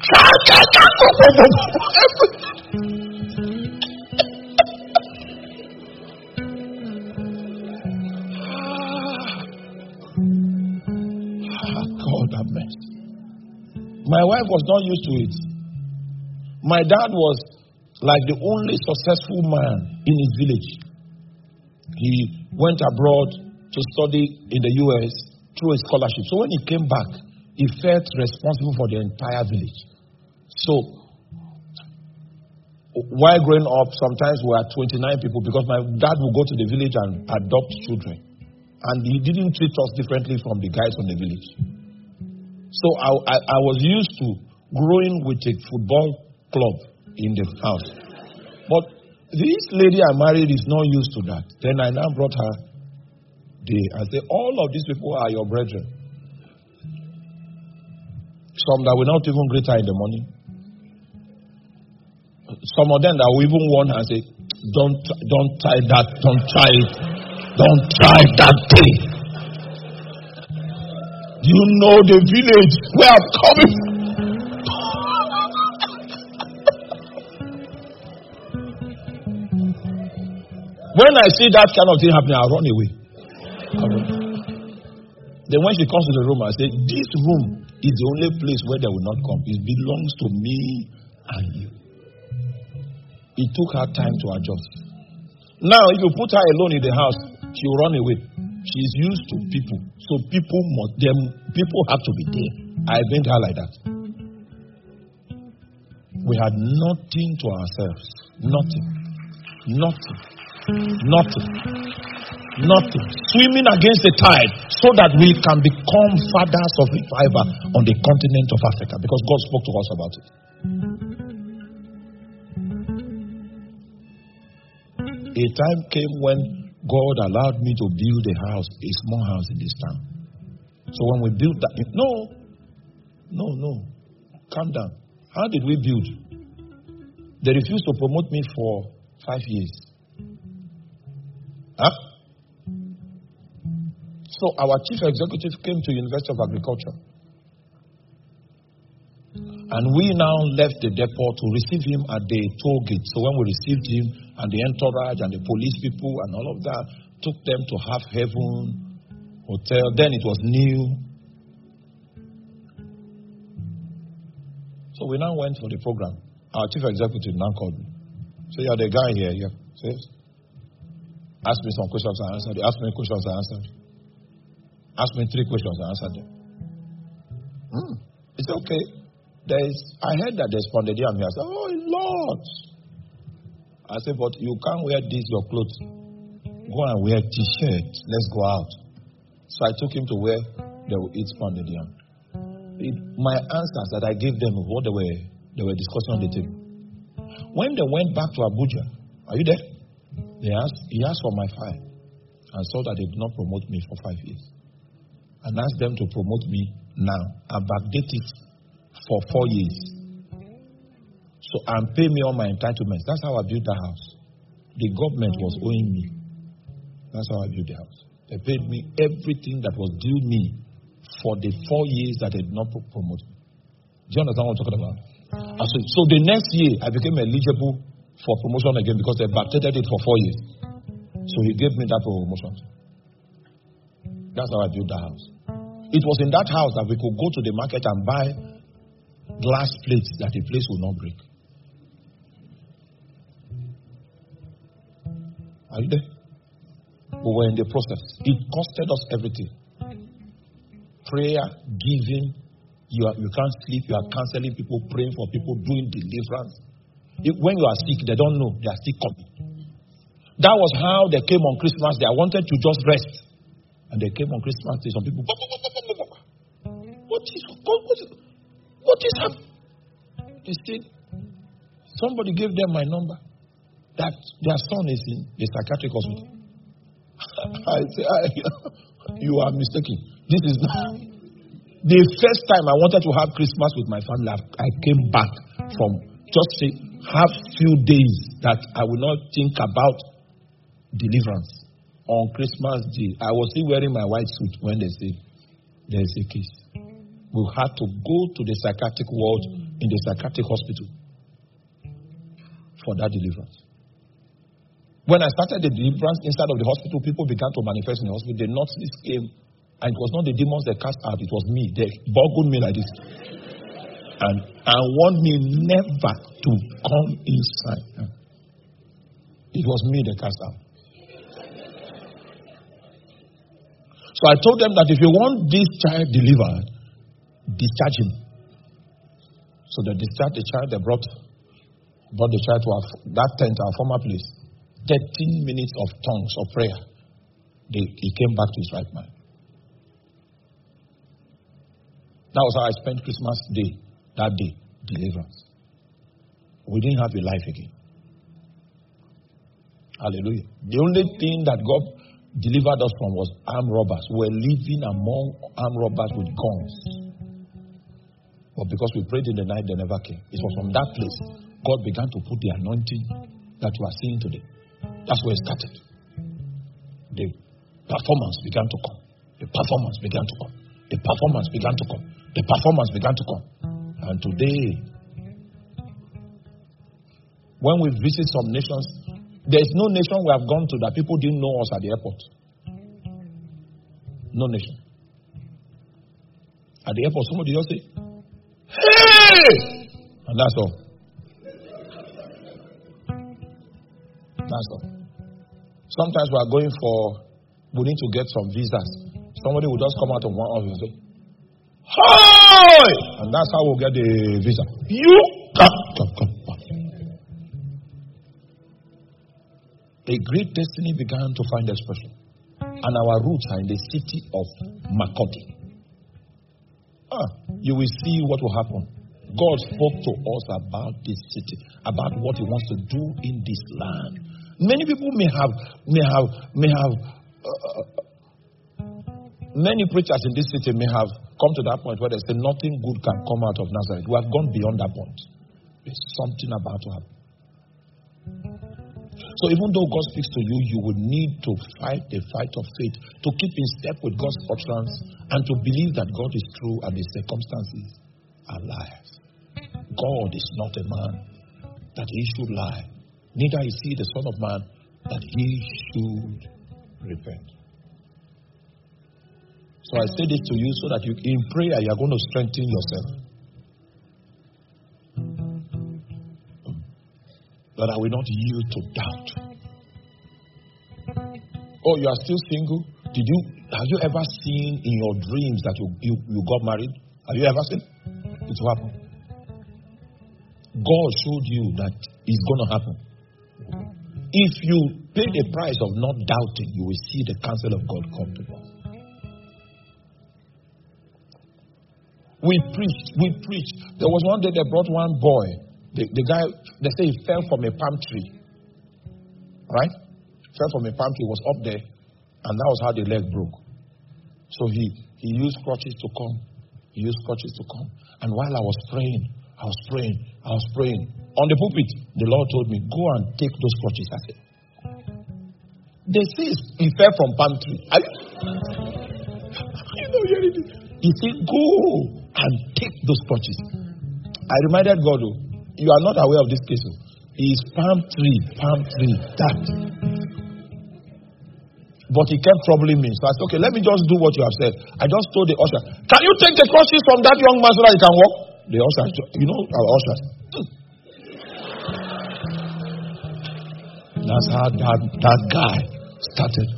God have mercy. My wife was not used to it. My dad was like the only successful man in his village. He went abroad to study in the U S through a scholarship. So when he came back, he felt responsible for the entire village. So while growing up, sometimes we were twenty-nine people because my dad would go to the village and adopt children. And he didn't treat us differently from the guys from the village. So I, I, I was used to growing with a football club in the house. But this lady I married is not used to that. Then I now brought her there. I said, all of these people are your brethren. Some that will not even greet her in the morning. Some of them that will even warn her and say, don't, don't try that, don't try it. Don't try that thing. You know the village where I'm coming from. When I see that kind of thing happening, I'll run away. I'll run. Then when she comes to the room, I say, this room is the only place where they will not come. It belongs to me and you. It took her time to adjust. Now, if you put her alone in the house, she will run away. She's used to people. So people must, them, people have to be there. I made her like that. We had nothing to ourselves. Nothing. Nothing. Nothing. Nothing. Swimming against the tide so that we can become fathers of revival on the continent of Africa because God spoke to us about it. a time came when God allowed me to build a house, a small house in this town. So when we built that, no, no, no, calm down. How did we build? They refused to promote me for five years. Huh? So our chief executive came to University of Agriculture. And we now left the depot to receive him at the toll gate. So when we received him and the entourage and the police people and all of that, took them to Half Heaven Hotel. Then it was new. So we now went for the program. Our chief executive now called me. So you're the guy here. Yeah. Says, ask me some questions, I answered. Ask me questions, I answered. Ask me three questions, I answered them. Hmm. It's okay. There is, I heard that there's spondylium here. I said, oh, Lord. I said, but you can't wear this, your clothes. Go and wear t-shirt. Let's go out. So I took him to where they will eat spondylium. My answers that I gave them, what they were, they were discussing on the table. When they went back to Abuja, are you there? They asked, he asked for my file and saw that they did not promote me for five years. And asked them to promote me now and backdate it for four years. So, and pay me all my entitlements. That's how I built the house. The government was owing me. That's how I built the house. They paid me everything that was due me for the four years that they did not promote me. Do you understand what I'm talking about? And so, so the next year, I became eligible for promotion again because they backdated it for four years. So he gave me that promotion. That's how I built the house. It was in that house that we could go to the market and buy glass plates that the place would not break. Are you there? We were in the process. It costed us everything. Prayer, giving, you, are, you can't sleep, you are counseling people, praying for people, doing deliverance. If, when you are sick, they don't know, they are still coming. That was how they came on Christmas Day. I wanted to just rest. And they came on Christmas Day. Some people, what is, what, what is, what is happening? You see, somebody gave them my number. That their son is in the psychiatric hospital. I say, I, you are mistaken. This is not. The first time I wanted to have Christmas with my family, I came back from just say, have few days that I will not think about deliverance. On Christmas Day, I was still wearing my white suit when they said there is a case. We had to go to the psychiatric ward in the psychiatric hospital for that deliverance. When I started the deliverance inside of the hospital, people began to manifest in the hospital. The nurses came, and it was not the demons that cast out, it was me. They boggled me like this. And and want me never to come inside. It was me that cast out. So I told them that if you want this child delivered, discharge him. So they discharged the child, they brought, brought the child to our, that tent, our former place. thirteen minutes of tongues of prayer. They, he came back to his right mind. That was how I spent Christmas Day, that day, deliverance. We didn't have a life again. Hallelujah. The only thing that God delivered us from was armed robbers. We were living among armed robbers with guns. But because we prayed in the night, they never came. It was from that place God began to put the anointing that you are seeing today. That's where it started. The performance began to come. The performance began to come. The performance began to come. The performance began to come. And today, when we visit some nations, there is no nation we have gone to that people didn't know us at the airport. No nation. At the airport, somebody just say, "Hey!" And that's all. That's all. Sometimes we are going for, we need to get some visas. Somebody will just come out of one office and say, "Hi!" And that's how we'll get the visa. You come, come, come, come. A great destiny began to find expression. And our roots are in the city of Makurdi. Ah, you will see what will happen. God spoke to us about this city, about what He wants to do in this land. Many people may have, may have, may have, uh, many preachers in this city may have come to that point where they say nothing good can come out of Nazareth. We have gone beyond that point. There's something about to happen. So even though God speaks to you, you will need to fight the fight of faith to keep in step with God's utterance and to believe that God is true and the circumstances are liars. God is not a man that he should lie. Neither is he the Son of Man that he should repent. So I say this to you so that you, in prayer, you are going to strengthen yourself. That I will not yield to doubt. Oh, you are still single? Did you have you ever seen in your dreams that you, you, you got married? Have you ever seen? It will happen. God showed you that it's going to happen. If you pay the price of not doubting, you will see the counsel of God come to pass. We preached, we preached. There was one day they brought one boy. The, the guy, they say he fell from a palm tree. Right? Fell from a palm tree, was up there, and that was how the leg broke. So he, he used crutches to come. He used crutches to come. And while I was praying, I was praying, I was praying. On the pulpit, the Lord told me, go and take those crutches. I said, they say he fell from palm tree. I, you know, he said, go and take those crutches. I reminded God, oh, you are not aware of this case. Oh. He is palm tree, palm tree, that. But he kept troubling me. So I said, okay, let me just do what you have said. I just told the usher, can you take the crutches from that young man so that he can walk? The usher, you know our ushers. That's how that, that guy started.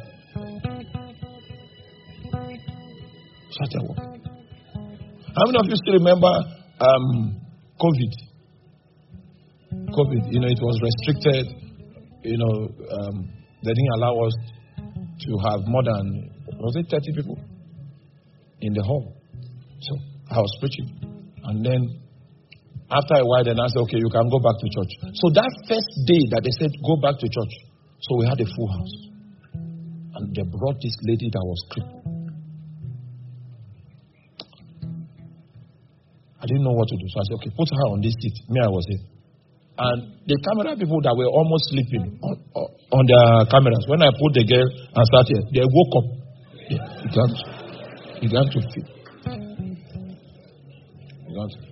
Started walking. How many of you still remember um, COVID? COVID, you know, it was restricted. You know, um, they didn't allow us to have more than, was it thirty people in the hall? So I was preaching. And then after a while, then I said, okay, you can go back to church. So that first day that they said, go back to church. So we had a full house. And they brought this lady that was crippled. I didn't know what to do. So I said, okay, put her on this seat. Me, I was here. And the camera people that were almost sleeping on, on their cameras, when I put the girl and started, they woke up. Yeah, began to, began to feel. Began to feel.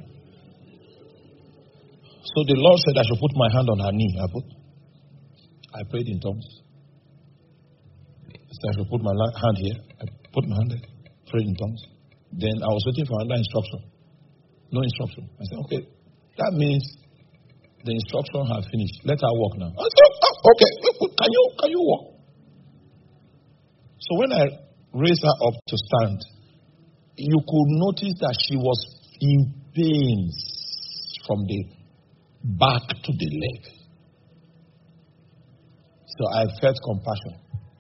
So the Lord said I should put my hand on her knee. I put. I prayed in tongues. He said I should put my hand here. I put my hand there. Prayed in tongues. Then I was waiting for another instruction. No instruction. I said, okay, that means the instruction has finished. Let her walk now. I said, oh, okay, can you can you walk? So when I raised her up to stand, you could notice that she was in pains from the back to the leg. So I felt compassion.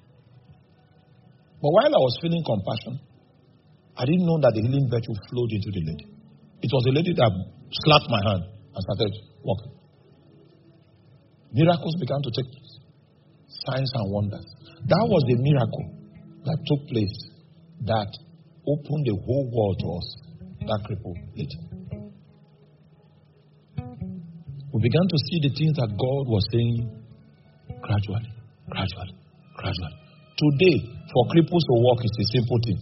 But while I was feeling compassion, I didn't know that the healing virtue flowed into the lady. It was a lady that slapped my hand and started walking. Miracles began to take place. Signs and wonders. That was the miracle that took place that opened the whole world to us. That crippled lady. We began to see the things that God was saying gradually, gradually, gradually. Today, for cripples to walk is a simple thing.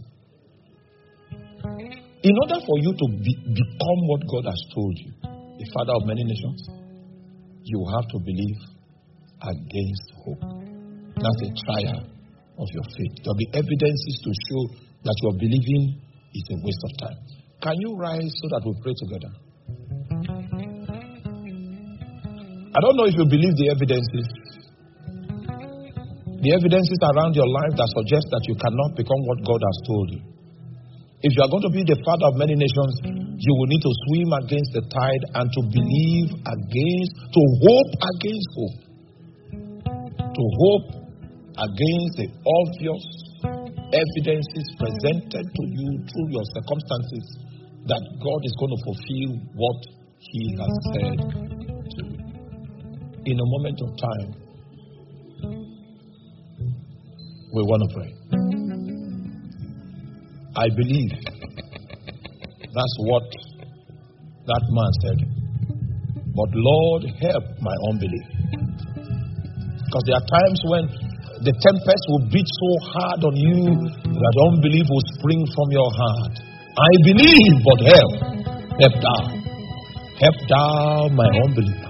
In order for you to be, become what God has told you, the Father of many nations, you have to believe against hope. That's a trial of your faith. There will be evidences to show that your believing is a waste of time. Can you rise so that we pray together? I don't know if you believe the evidences. The evidences around your life that suggest that you cannot become what God has told you. If you are going to be the father of many nations, you will need to swim against the tide and to believe against, to hope against hope. To hope against the obvious evidences presented to you through your circumstances that God is going to fulfill what He has said to you. In a moment of time, We want to pray. I believe that's what that man said. But Lord, help my unbelief. Because there are times when the tempest will beat so hard on you that unbelief will spring from your heart. I believe, but help. Help thou. Help thou my unbelief.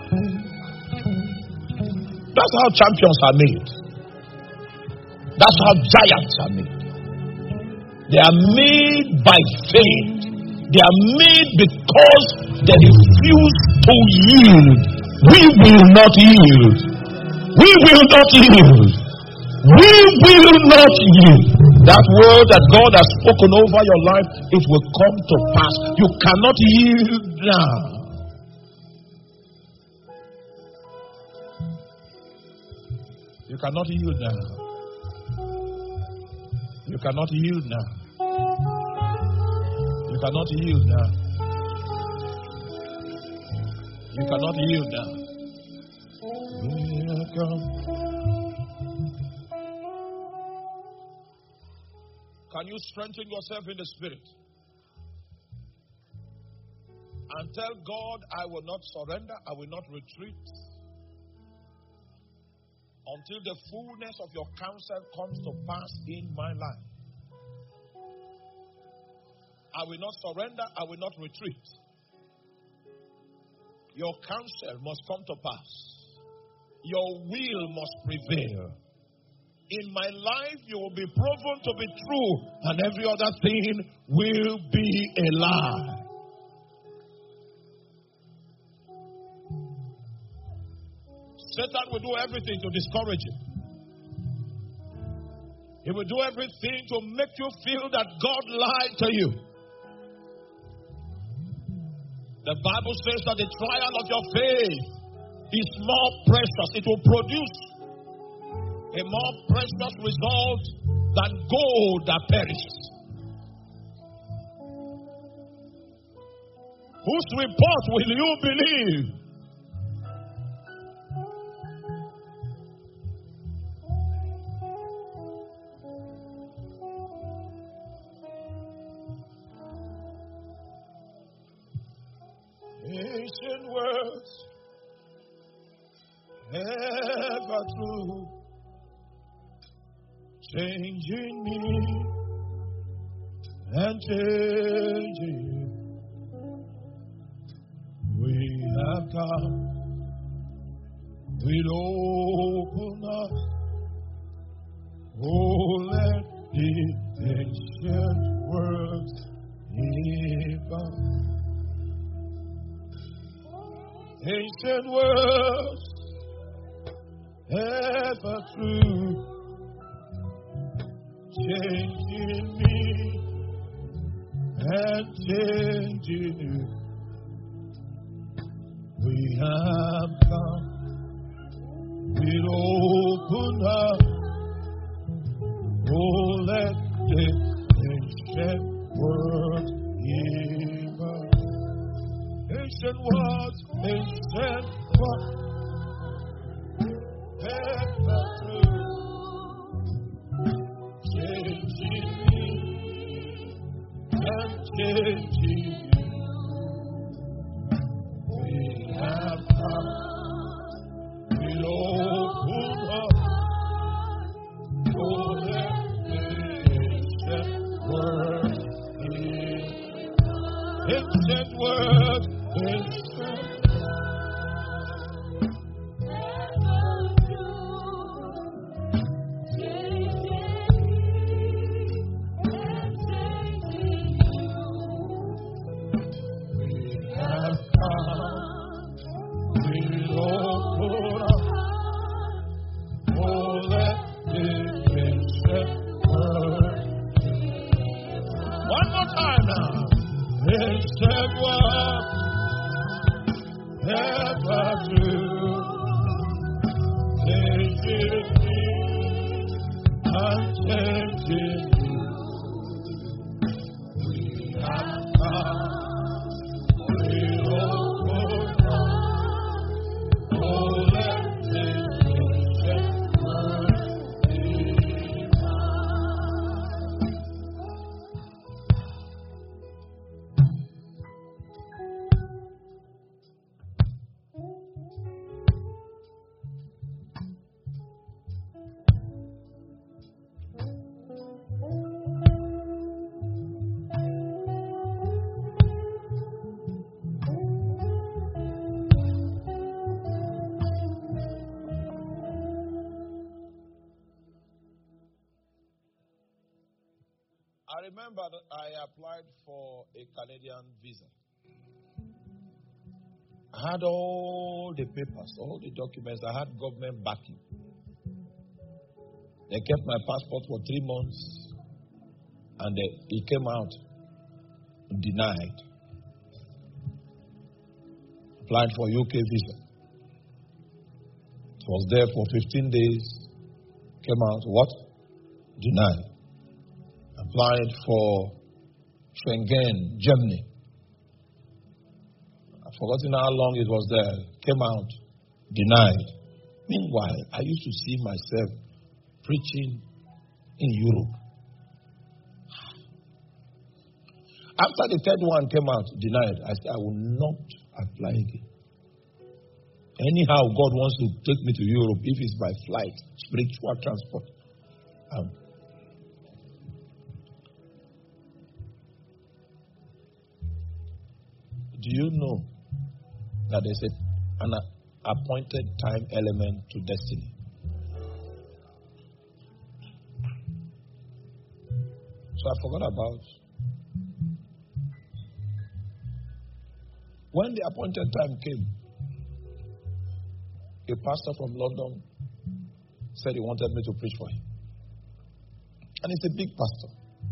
That's how champions are made. That's how giants are made. They are made by faith. They are made because they refuse to yield. We will not yield. We will not yield. We will not yield. That word that God has spoken over your life, it will come to pass. You cannot yield now. You cannot yield now. You cannot yield now. You cannot yield now. You cannot yield now. Can you strengthen yourself in the spirit and tell God, I will not surrender, I will not retreat until the fullness of your counsel comes to pass in my life. I will not surrender, I will not retreat. Your counsel must come to pass. Your will must prevail. In my life, you will be proven to be true, and every other thing will be a lie. Satan will do everything to discourage you. He will do everything to make you feel that God lied to you. The Bible says that the trial of your faith is more precious. It will produce a more precious result than gold that perishes. Whose report will you believe? Ancient words, ever true, changing me and changing you. We have come with open arms. Oh, let the ancient words ever. Ancient words, ever true, changing me and changing you. We have come with open arms. Oh, let the ancient words ever. Ancient words, ancient words, ever true, changing me and changing you. We have come with open arms. Oh, let the ancient words ever. Ancient words. I remember that I applied for a Canadian visa. I had all the papers, all the documents. I had government backing. They kept my passport for three months, and they, it came out denied. Applied for U K visa. It was there for fifteen days. Came out what? Denied. Applied for Schengen, Germany. I've forgotten how long it was there. Came out denied. Meanwhile, I used to see myself preaching in Europe. After the third one came out denied, I said, I will not apply again. Anyhow, God wants to take me to Europe if it's by flight, spiritual transport. Um, do you know that there's a, an appointed time element to destiny? So I forgot about. When the appointed time came, a pastor from London said he wanted me to preach for him. And it's a big pastor.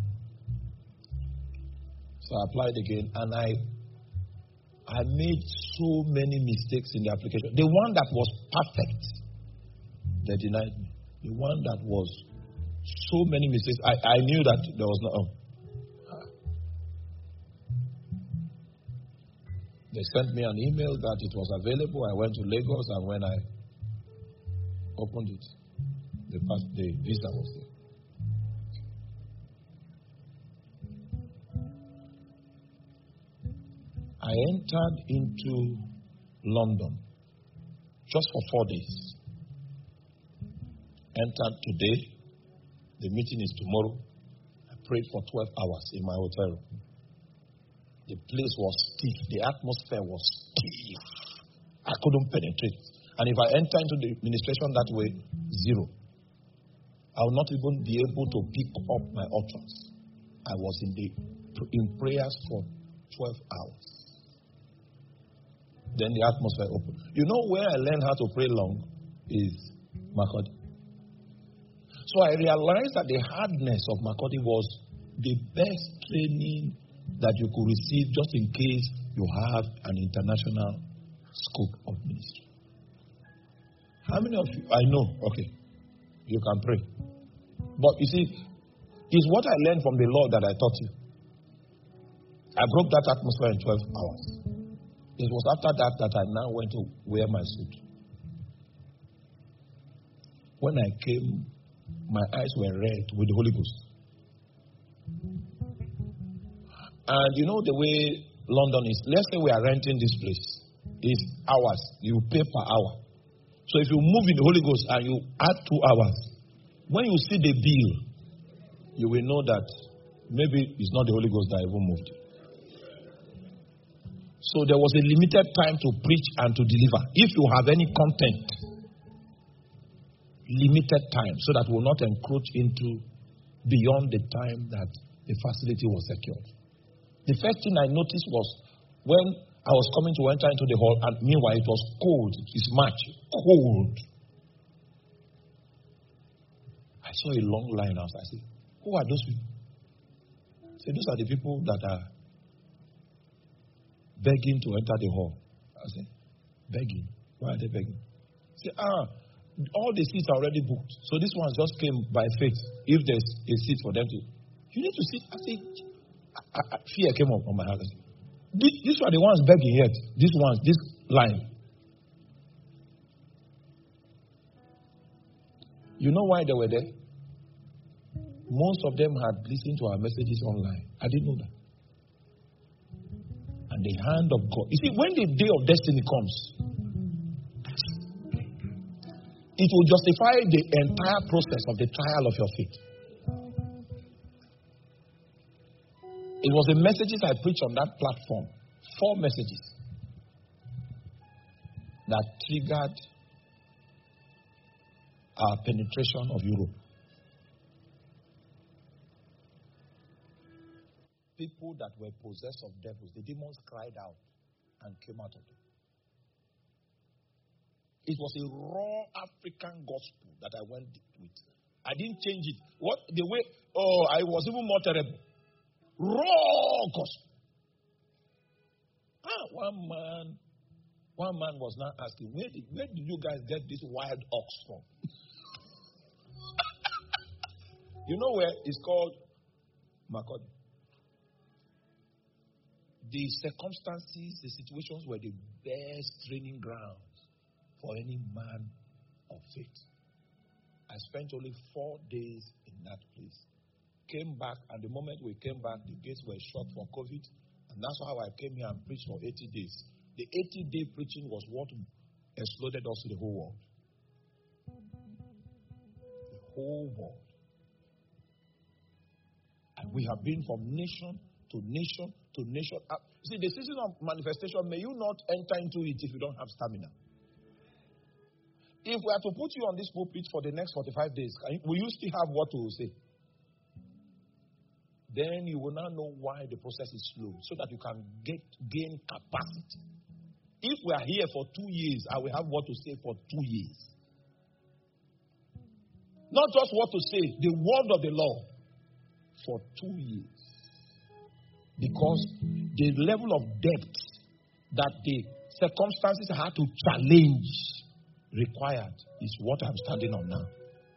So I applied again, and I I made so many mistakes in the application. The one that was perfect, they denied me. The one that was so many mistakes, I, I knew that there was no. Oh. They sent me an email that it was available. I went to Lagos, and when I opened it, the, the visa was there. I entered into London just for four days. Entered today. The meeting is tomorrow. I prayed for twelve hours in my hotel room. The place was stiff. The atmosphere was stiff. I couldn't penetrate. And if I enter into the administration that way, zero. I will not even be able to pick up my utterance. I was in the in prayers for twelve hours. Then the atmosphere opened. You know where I learned how to pray long is Makurdi. So I realized that the hardness of Makurdi was the best training that you could receive just in case you have an international scope of ministry. How many of you? I know, okay, you can pray. But you see, it's what I learned from the Lord that I taught you. I broke that atmosphere in twelve hours. It was after that that I now went to wear my suit. When I came, my eyes were red with the Holy Ghost. And you know the way London is. Let's say we are renting this place. It's hours. You pay per hour. So if you move in the Holy Ghost and you add two hours, when you see the bill, you will know that maybe it's not the Holy Ghost that even moved. So there was a limited time to preach and to deliver. If you have any content, limited time, so that we will not encroach into beyond the time that the facility was secured. The first thing I noticed was when I was coming to enter into the hall, and meanwhile it was cold. It's March, cold. I saw a long line outside. I said, who are those people? I said, those are the people that are begging to enter the hall. I said, begging? Why are they begging? I said, ah, all the seats are already booked. So this one just came by faith. If there's a seat for them to, you need to sit. I said, I, I, fear came up on my heart. These, these are the ones begging yet. These ones, this line. You know why they were there? Most of them had listened to our messages online. I didn't know that. And the hand of God. You see, when the day of destiny comes, it will justify the entire process of the trial of your faith. It was the messages I preached on that platform. Four messages that triggered our penetration of Europe. people that were possessed of devils. The demons cried out and came out of them. It was a raw African gospel that I went with. I didn't change it. What the way? Oh, I was even more terrible. Raw gospel. Ah, one man, one man was now asking, where did, where did you guys get this wild ox from? You know where? It's called Makurdi. The circumstances, the situations were the best training grounds for any man of faith. I spent only four days in that place. Came back, and the moment we came back, the gates were shut for COVID. And that's how I came here and preached for eighty days. The eighty-day preaching was what exploded us to the whole world. The whole world. And we have been from nation to nation to nation. Uh, see, the season of manifestation, may you not enter into it if you don't have stamina. If we are to put you on this pulpit for the next forty-five days, will you still have what to say? Then you will now know why the process is slow, so that you can get gain capacity. If we are here for two years, I will have what to say for two years. Not just what to say, the word of the Lord for two years. Because the level of depth that the circumstances had to challenge required is what I'm standing on now.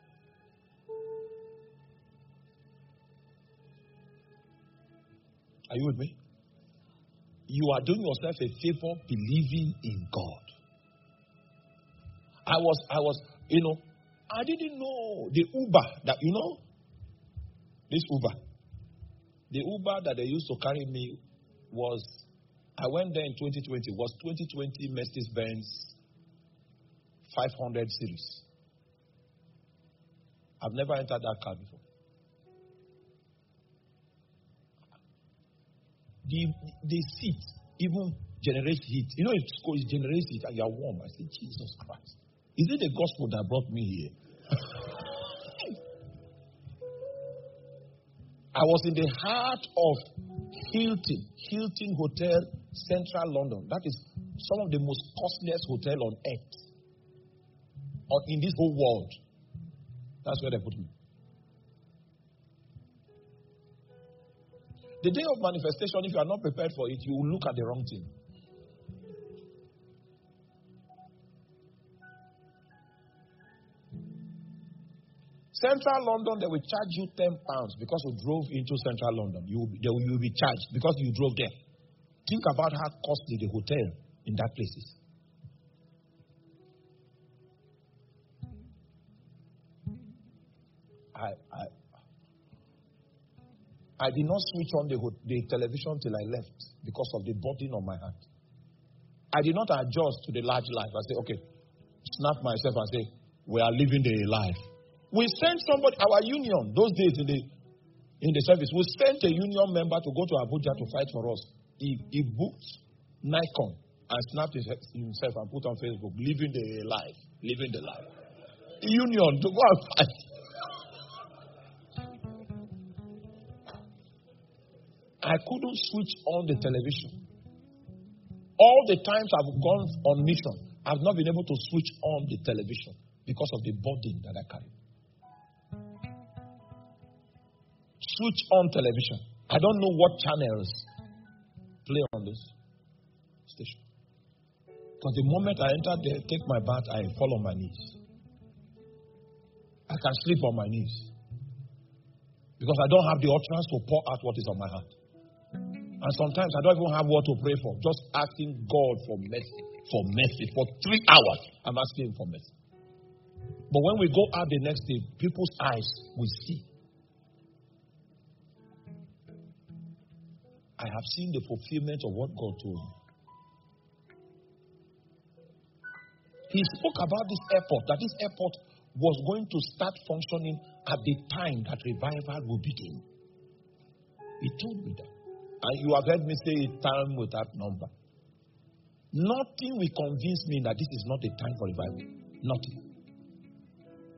Are you with me? You are doing yourself a favor believing in God. I was, I was, you know, I didn't know the Uber that, you know, this Uber. The Uber that they used to carry me was, I went there in twenty twenty, was twenty twenty Mercedes-Benz five hundred series. I've never entered that car before. The, the seat even generates heat. You know, it's cold, it generates heat and you're warm. I said, Jesus Christ. Is it the gospel that brought me here? I was in the heart of Hilton, Hilton Hotel, Central London. That is some of the most costliest hotel on earth. Or in this whole world. That's where they put me. The day of manifestation, if you are not prepared for it, you will look at the wrong thing. Central London, they will charge you ten pounds because you drove into Central London. You, they will, you will be charged because you drove there. Think about how costly the hotel in that place is. I, I, I did not switch on the, the television till I left because of the burden on my heart. I did not adjust to the large life. I said, okay, snap myself and say, we are living the life. We sent somebody, our union, those days in the in the service, we sent a union member to go to Abuja to fight for us. He, he booked Nikon and snapped his, himself and put on Facebook, living the life, living the life. Union to go and fight. I couldn't switch on the television. All the times I've gone on mission, I've not been able to switch on the television because of the burden that I carry. Switch on television. I don't know what channels play on this station. Because the moment I enter there, take my bath, I fall on my knees. I can sleep on my knees. Because I don't have the utterance to pour out what is on my heart. And sometimes I don't even have what to pray for. Just asking God for mercy. For mercy. For three hours, I'm asking Him for mercy. But when we go out the next day, people's eyes will see. I have seen the fulfillment of what God told me. He spoke about this airport, that this airport was going to start functioning at the time that revival will begin. He told me that. And you have heard me say it time without number. Nothing will convince me that this is not the time for revival. Nothing.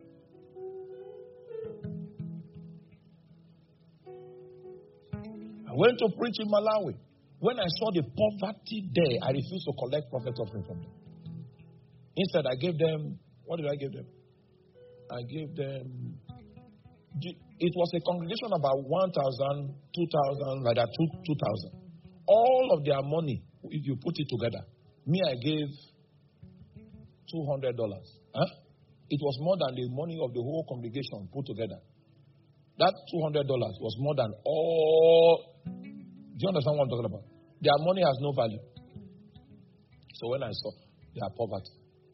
I went to preach in Malawi. When I saw the poverty there, I refused to collect prophet offering from them. Instead, I gave them, what did I give them? I gave them, it was a congregation about one thousand, two thousand, like that, two thousand. All of their money, if you put it together, me, I gave two hundred dollars. Huh? It was more than the money of the whole congregation put together. That two hundred dollars was more than all. Do you understand what I'm talking about? Their money has no value. So when I saw their poverty,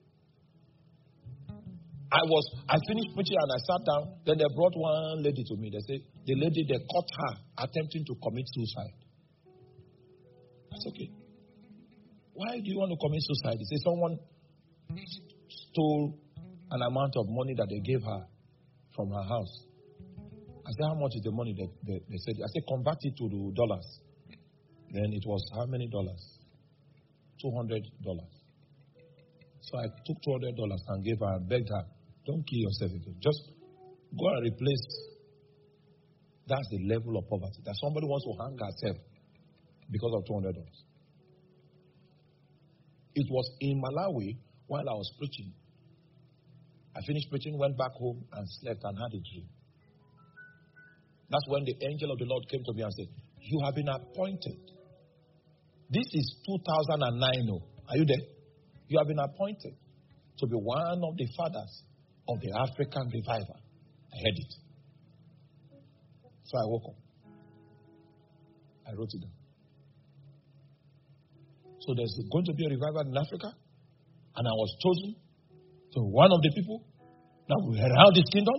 I was, I finished preaching and I sat down. Then they brought one lady to me. They said, the lady, they caught her attempting to commit suicide. That's okay. Why do you want to commit suicide? They said someone stole an amount of money that they gave her from her house. I said, how much is the money? They, they, they said, I said, convert it to the dollars. Then it was how many dollars? two hundred dollars. So I took two hundred dollars and gave her and begged her, don't kill yourself again. Just go and replace. That's the level of poverty. That somebody wants to hang herself because of two hundred dollars. It was in Malawi while I was preaching. I finished preaching, went back home and slept and had a dream. That's when the angel of the Lord came to me and said, you have been appointed. This is two thousand nine. Oh. Are you there? You have been appointed to be one of the fathers of the African revival. I heard it. So I woke up. I wrote it down. So there's going to be a revival in Africa. And I was chosen to be one of the people that will herald his kingdom.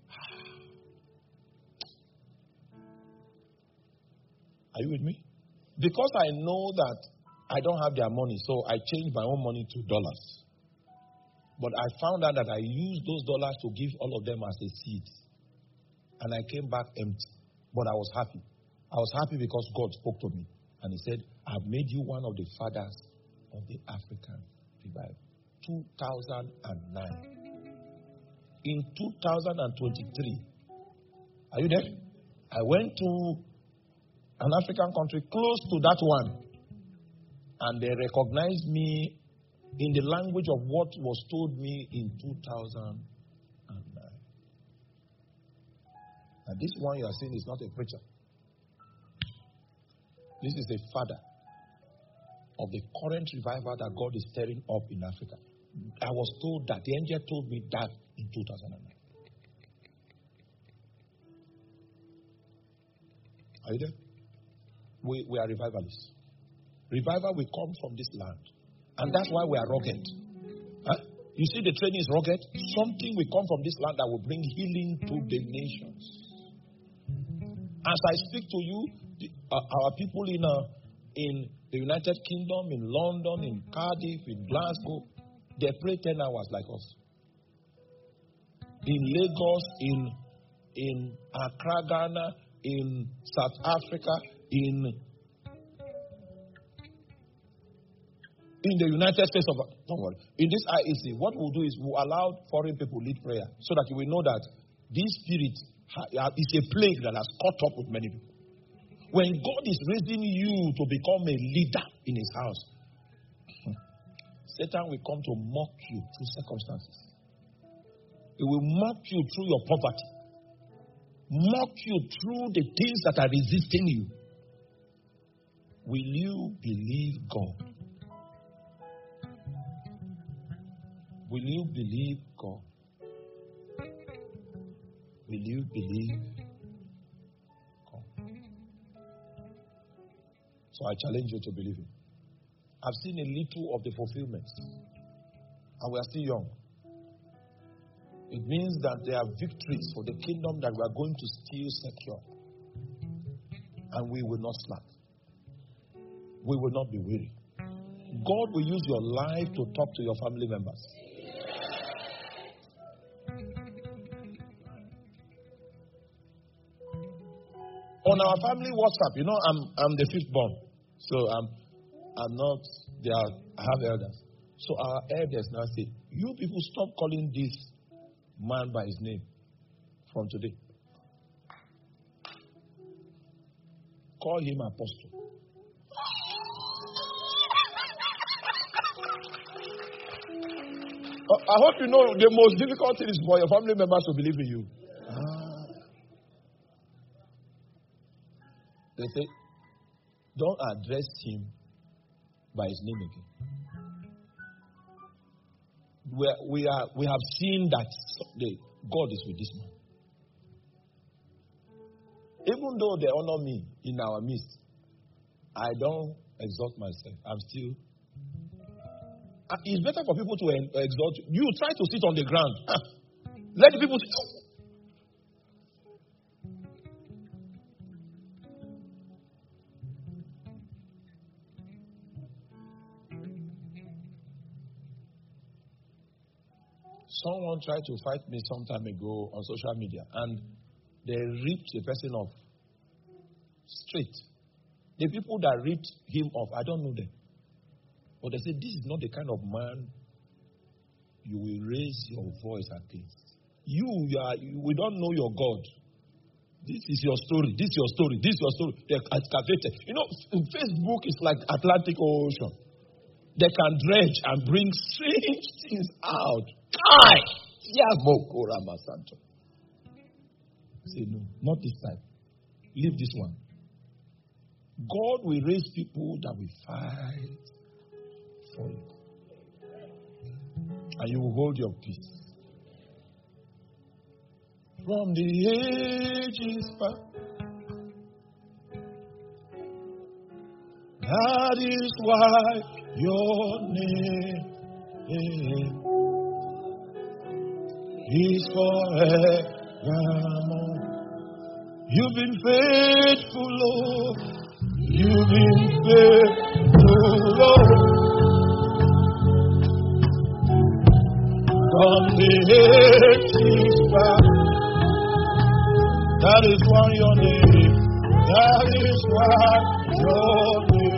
Are you with me? Because I know that I don't have their money, so I changed my own money to dollars. But I found out that I used those dollars to give all of them as a seed. And I came back empty. But I was happy. I was happy because God spoke to me. And he said, I've made you one of the fathers of the African revival. two thousand nine. In two thousand twenty-three, are you there? I went to an African country close to that one. And they recognized me in the language of what was told me in two thousand nine. And this one you are seeing is not a preacher. This is the father of the current revival that God is stirring up in Africa. I was told that. The angel told me that in two thousand nine. Are you there? We, we are revivalists. Revival will come from this land. And that's why we are rugged. Huh? You see, the training is rugged. Something will come from this land that will bring healing to the nations. As I speak to you, the, uh, our people in, uh, in the United Kingdom, in London, in Cardiff, in Glasgow, they pray ten hours like us. In Lagos, in, in Accra, Ghana, in South Africa, in In the United States of, don't worry, in this I E C, what we'll do is we'll allow foreign people lead prayer so that you will know that this spirit is a plague that has caught up with many people. When God is raising you to become a leader in his house, Satan will come to mock you through circumstances. He will mock you through your poverty, mock you through the things that are resisting you. Will you believe God? Will you believe God? Will you believe God? So I challenge you to believe it. I've seen a little of the fulfillments. And we are still young. It means that there are victories for the kingdom that we are going to still secure. And we will not slack. We will not be weary. God will use your life to talk to your family members. On our family WhatsApp, you know, I'm I'm the fifth born, so I'm I'm not there. I have elders, so our elders now say, "You people stop calling this man by his name from today. call him apostle. I hope you know the most difficult thing is for your family members to believe in you. Ah. They say, don't address him by his name again. We are, we, are, we have seen that the, God is with this man. Even though they honor me in our midst, I don't exalt myself. I'm still. It's better for people to exalt you. You try to sit on the ground. Let the people sit. Someone tried to fight me some time ago on social media, and they ripped the person off straight. The people that ripped him off, I don't know them. But they said, this is not the kind of man you will raise your voice against. You, you are, you, we don't know your God. This is your story. This is your story. This is your story. They're excavated. You know, Facebook is like Atlantic Ocean. They can dredge and bring strange things out. Kai! Say, no, not this time. Leave this one. God will raise people that will fight for you. And you will hold your peace. From the ages past, that is why your name is forevermore. You've been faithful, Lord. You've been faithful, Lord. From the ages past, that is why your name, that is why your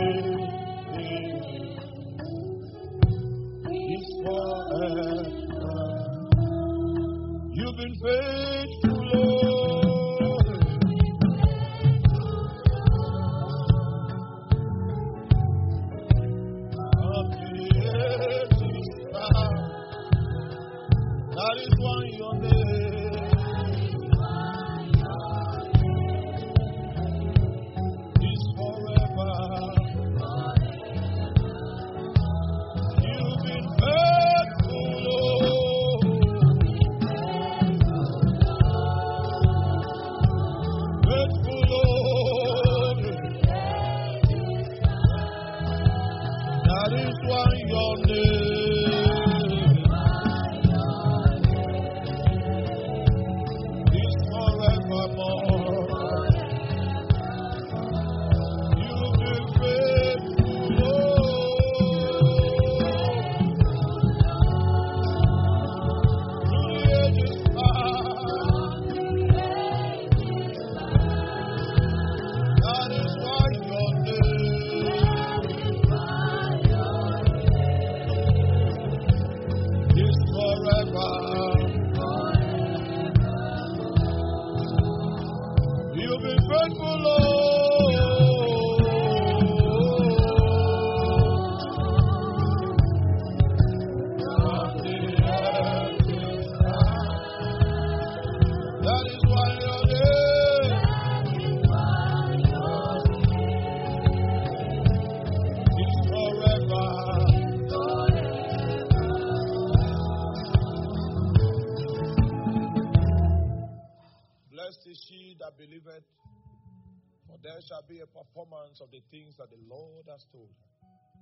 name is forever. You've been faithful, Lord. From the ages past, that is why your name is forever. You've been faithful, Lord. Faithful, Lord. That is why your name believeth, for there shall be a performance of the things that the Lord has told her.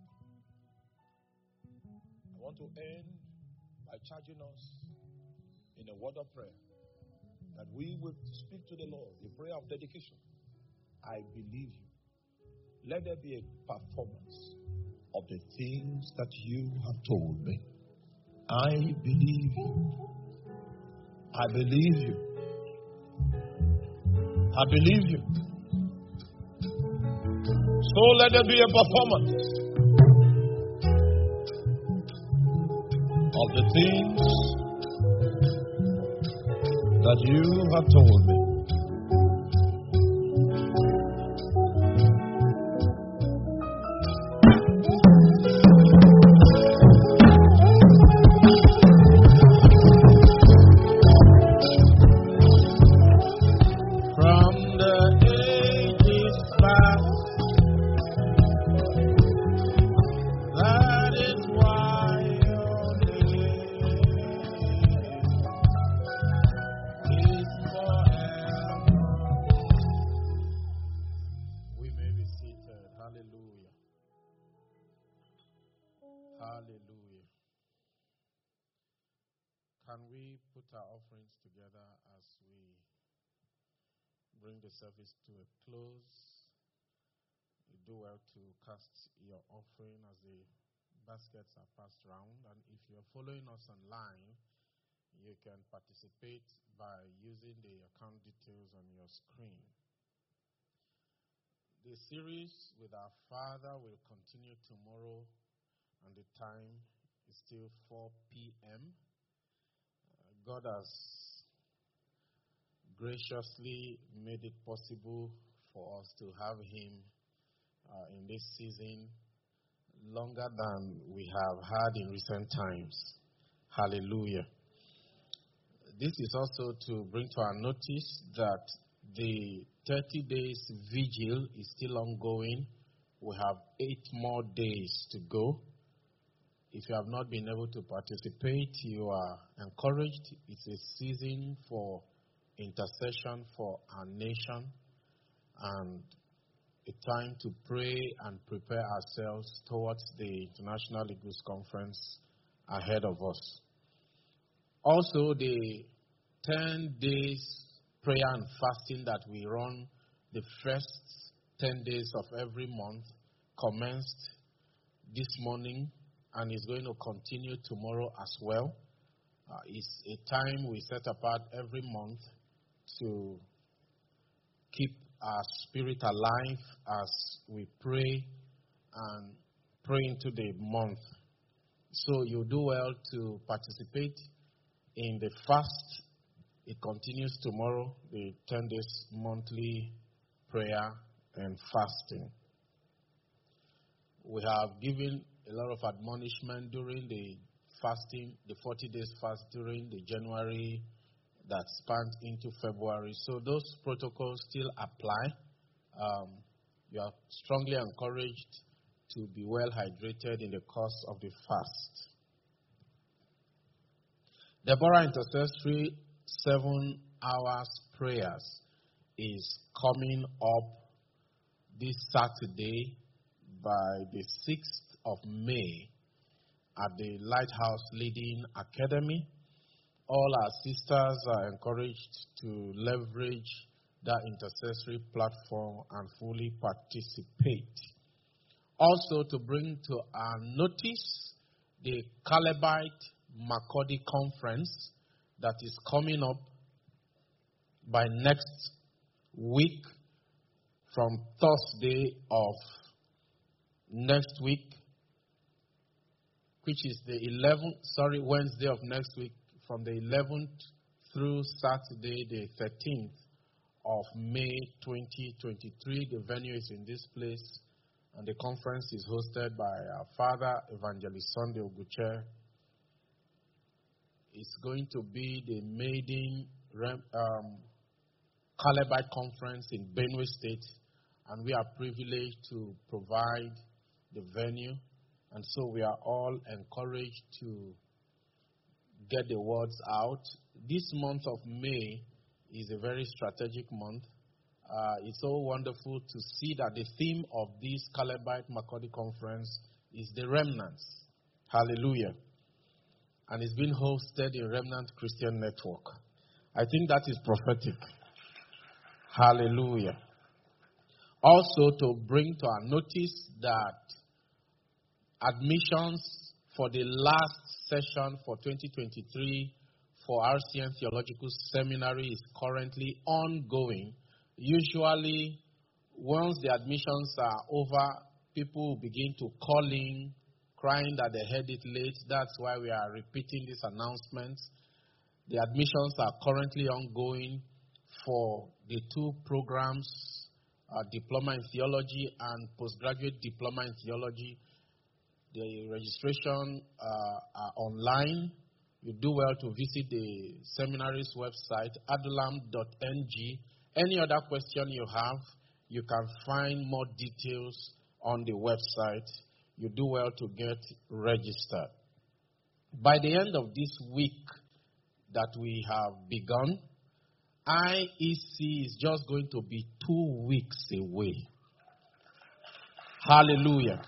I want to end by charging us in a word of prayer that we will speak to the Lord, a prayer of dedication. I believe you. Let there be a performance of the things that you have told me. I believe you. I believe you. I believe you. So let there be a performance of the things that you have told me. Hallelujah. Hallelujah. Can we put our offerings together as we bring the service to a close? You do well to cast your offering as the baskets are passed around. And if you're following us online, you can participate by using the account details on your screen. The series with our Father will continue tomorrow, and the time is still four p.m. Uh, God has graciously made it possible for us to have Him uh, in this season longer than we have had in recent times. Hallelujah. This is also to bring to our notice that the thirty days vigil is still ongoing. We have eight more days to go. If you have not been able to participate, you are encouraged. It's a season for intercession for our nation and a time to pray and prepare ourselves towards the International Eagles Conference ahead of us. Also, the ten days prayer and fasting that we run the first ten days of every month commenced this morning and is going to continue tomorrow as well. Uh, it's a time we set apart every month to keep our spirit alive as we pray and pray into the month. So you do well to participate in the fast. It continues tomorrow, the ten days monthly prayer and fasting. We have given a lot of admonishment during the fasting, the forty days fast during the January that spanned into February. So those protocols still apply. Um, you are strongly encouraged to be well hydrated in the course of the fast. Deborah Intercessory seven hours prayers is coming up this Saturday by the sixth of May at the Lighthouse Leading Academy. All our sisters are encouraged to leverage that intercessory platform and fully participate. Also, to bring to our notice the Calebite Makurdi Conference that is coming up by next week from Thursday of next week, which is the eleventh, sorry, Wednesday of next week, from the eleventh through Saturday the thirteenth of May twenty twenty-three. The venue is in this place, and the conference is hosted by our Father, Evangelist Sunday Oguche. It's going to be the maiden um, Calebite Conference in Benue State, and we are privileged to provide the venue, and so we are all encouraged to get the words out. This month of May is a very strategic month. Uh, it's so wonderful to see that the theme of this Calebite Makurdi Conference is the remnants. Hallelujah. And it's being hosted in Remnant Christian Network. I think that is prophetic. Hallelujah. Also, to bring to our notice that admissions for the last session for twenty twenty-three for R C N Theological Seminary is currently ongoing. Usually, once the admissions are over, people will begin to call in, crying that they heard it late. That's why we are repeating these announcements. The admissions are currently ongoing for the two programs, uh, Diploma in Theology and Postgraduate Diploma in Theology. The registration uh, are online. You do well to visit the seminary's website, adulam dot n g. Any other question you have, you can find more details on the website. You do well to get registered. By the end of this week that we have begun, I E C is just going to be two weeks away. Hallelujah.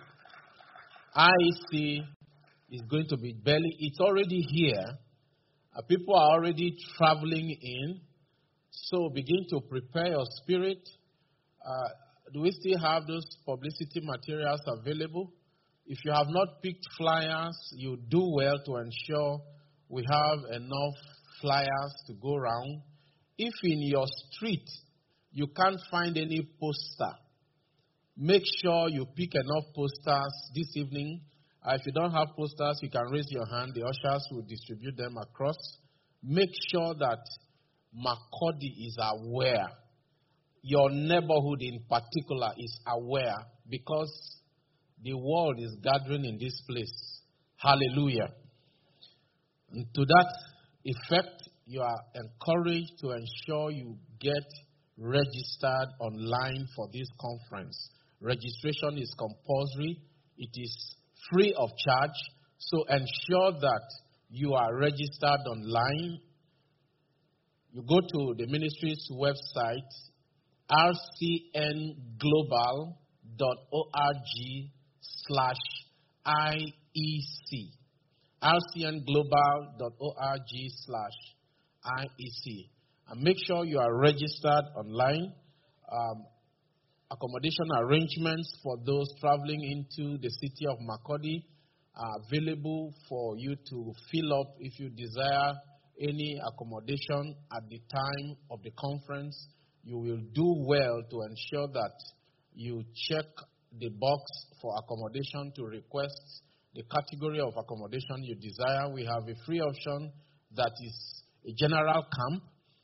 I C is going to be belly. It's already here. Uh, people are already traveling in. So begin to prepare your spirit. Uh, do we still have those publicity materials available? If you have not picked flyers, you do well to ensure we have enough flyers to go around. If in your street you can't find any poster, make sure you pick enough posters this evening. Uh, if you don't have posters, you can raise your hand. The ushers will distribute them across. Make sure that Makurdi is aware. Your neighborhood in particular is aware, because the world is gathering in this place. Hallelujah. And to that effect, you are encouraged to ensure you get registered online for this conference. Registration is compulsory. It is free of charge. So ensure that you are registered online. You go to the ministry's website, r c n global dot org slash I E C. r c n global dot org slash I E C. And make sure you are registered online. Um, accommodation arrangements for those traveling into the city of Makurdi are available for you to fill up if you desire any accommodation at the time of the conference. You will do well to ensure that you check the box for accommodation to request the category of accommodation you desire. We have a free option that is a general camp,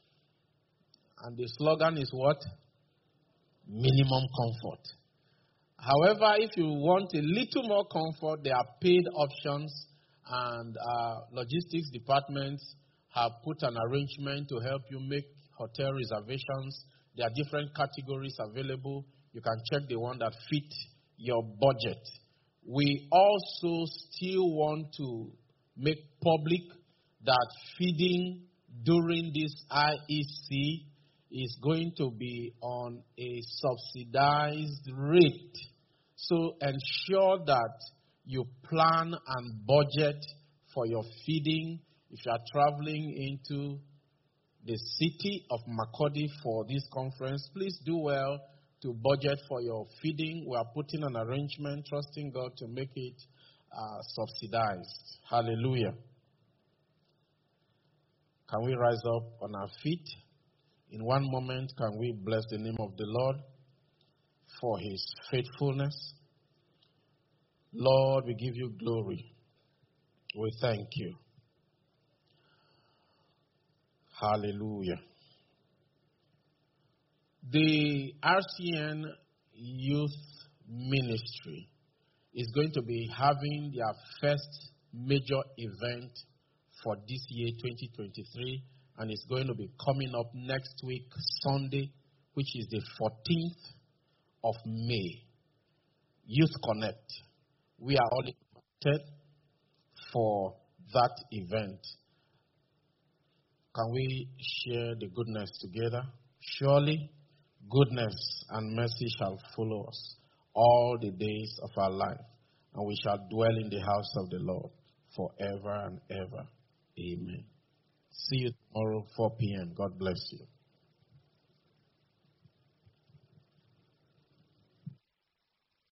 and the slogan is what? Minimum comfort. However, if you want a little more comfort, there are paid options, and uh, logistics departments have put an arrangement to help you make hotel reservations. There are different categories available. You can check the one that fits your budget. We also still want to make public that feeding during this I E C is going to be on a subsidized rate. So ensure that you plan and budget for your feeding. If you are traveling into the city of Makurdi for this conference, please do well to budget for your feeding. We are putting an arrangement, trusting God to make it uh, subsidized. Hallelujah. Can we rise up on our feet? In one moment, can we bless the name of the Lord for his faithfulness? Lord, we give you glory. We thank you. Hallelujah. The R C N Youth Ministry is going to be having their first major event for this year, twenty twenty-three, and it's going to be coming up next week, Sunday, which is the fourteenth of May. Youth Connect. We are all invited for that event. Can we share the goodness together? Surely, goodness and mercy shall follow us all the days of our life, and we shall dwell in the house of the Lord forever and ever. Amen. See you tomorrow, four p.m. God bless you.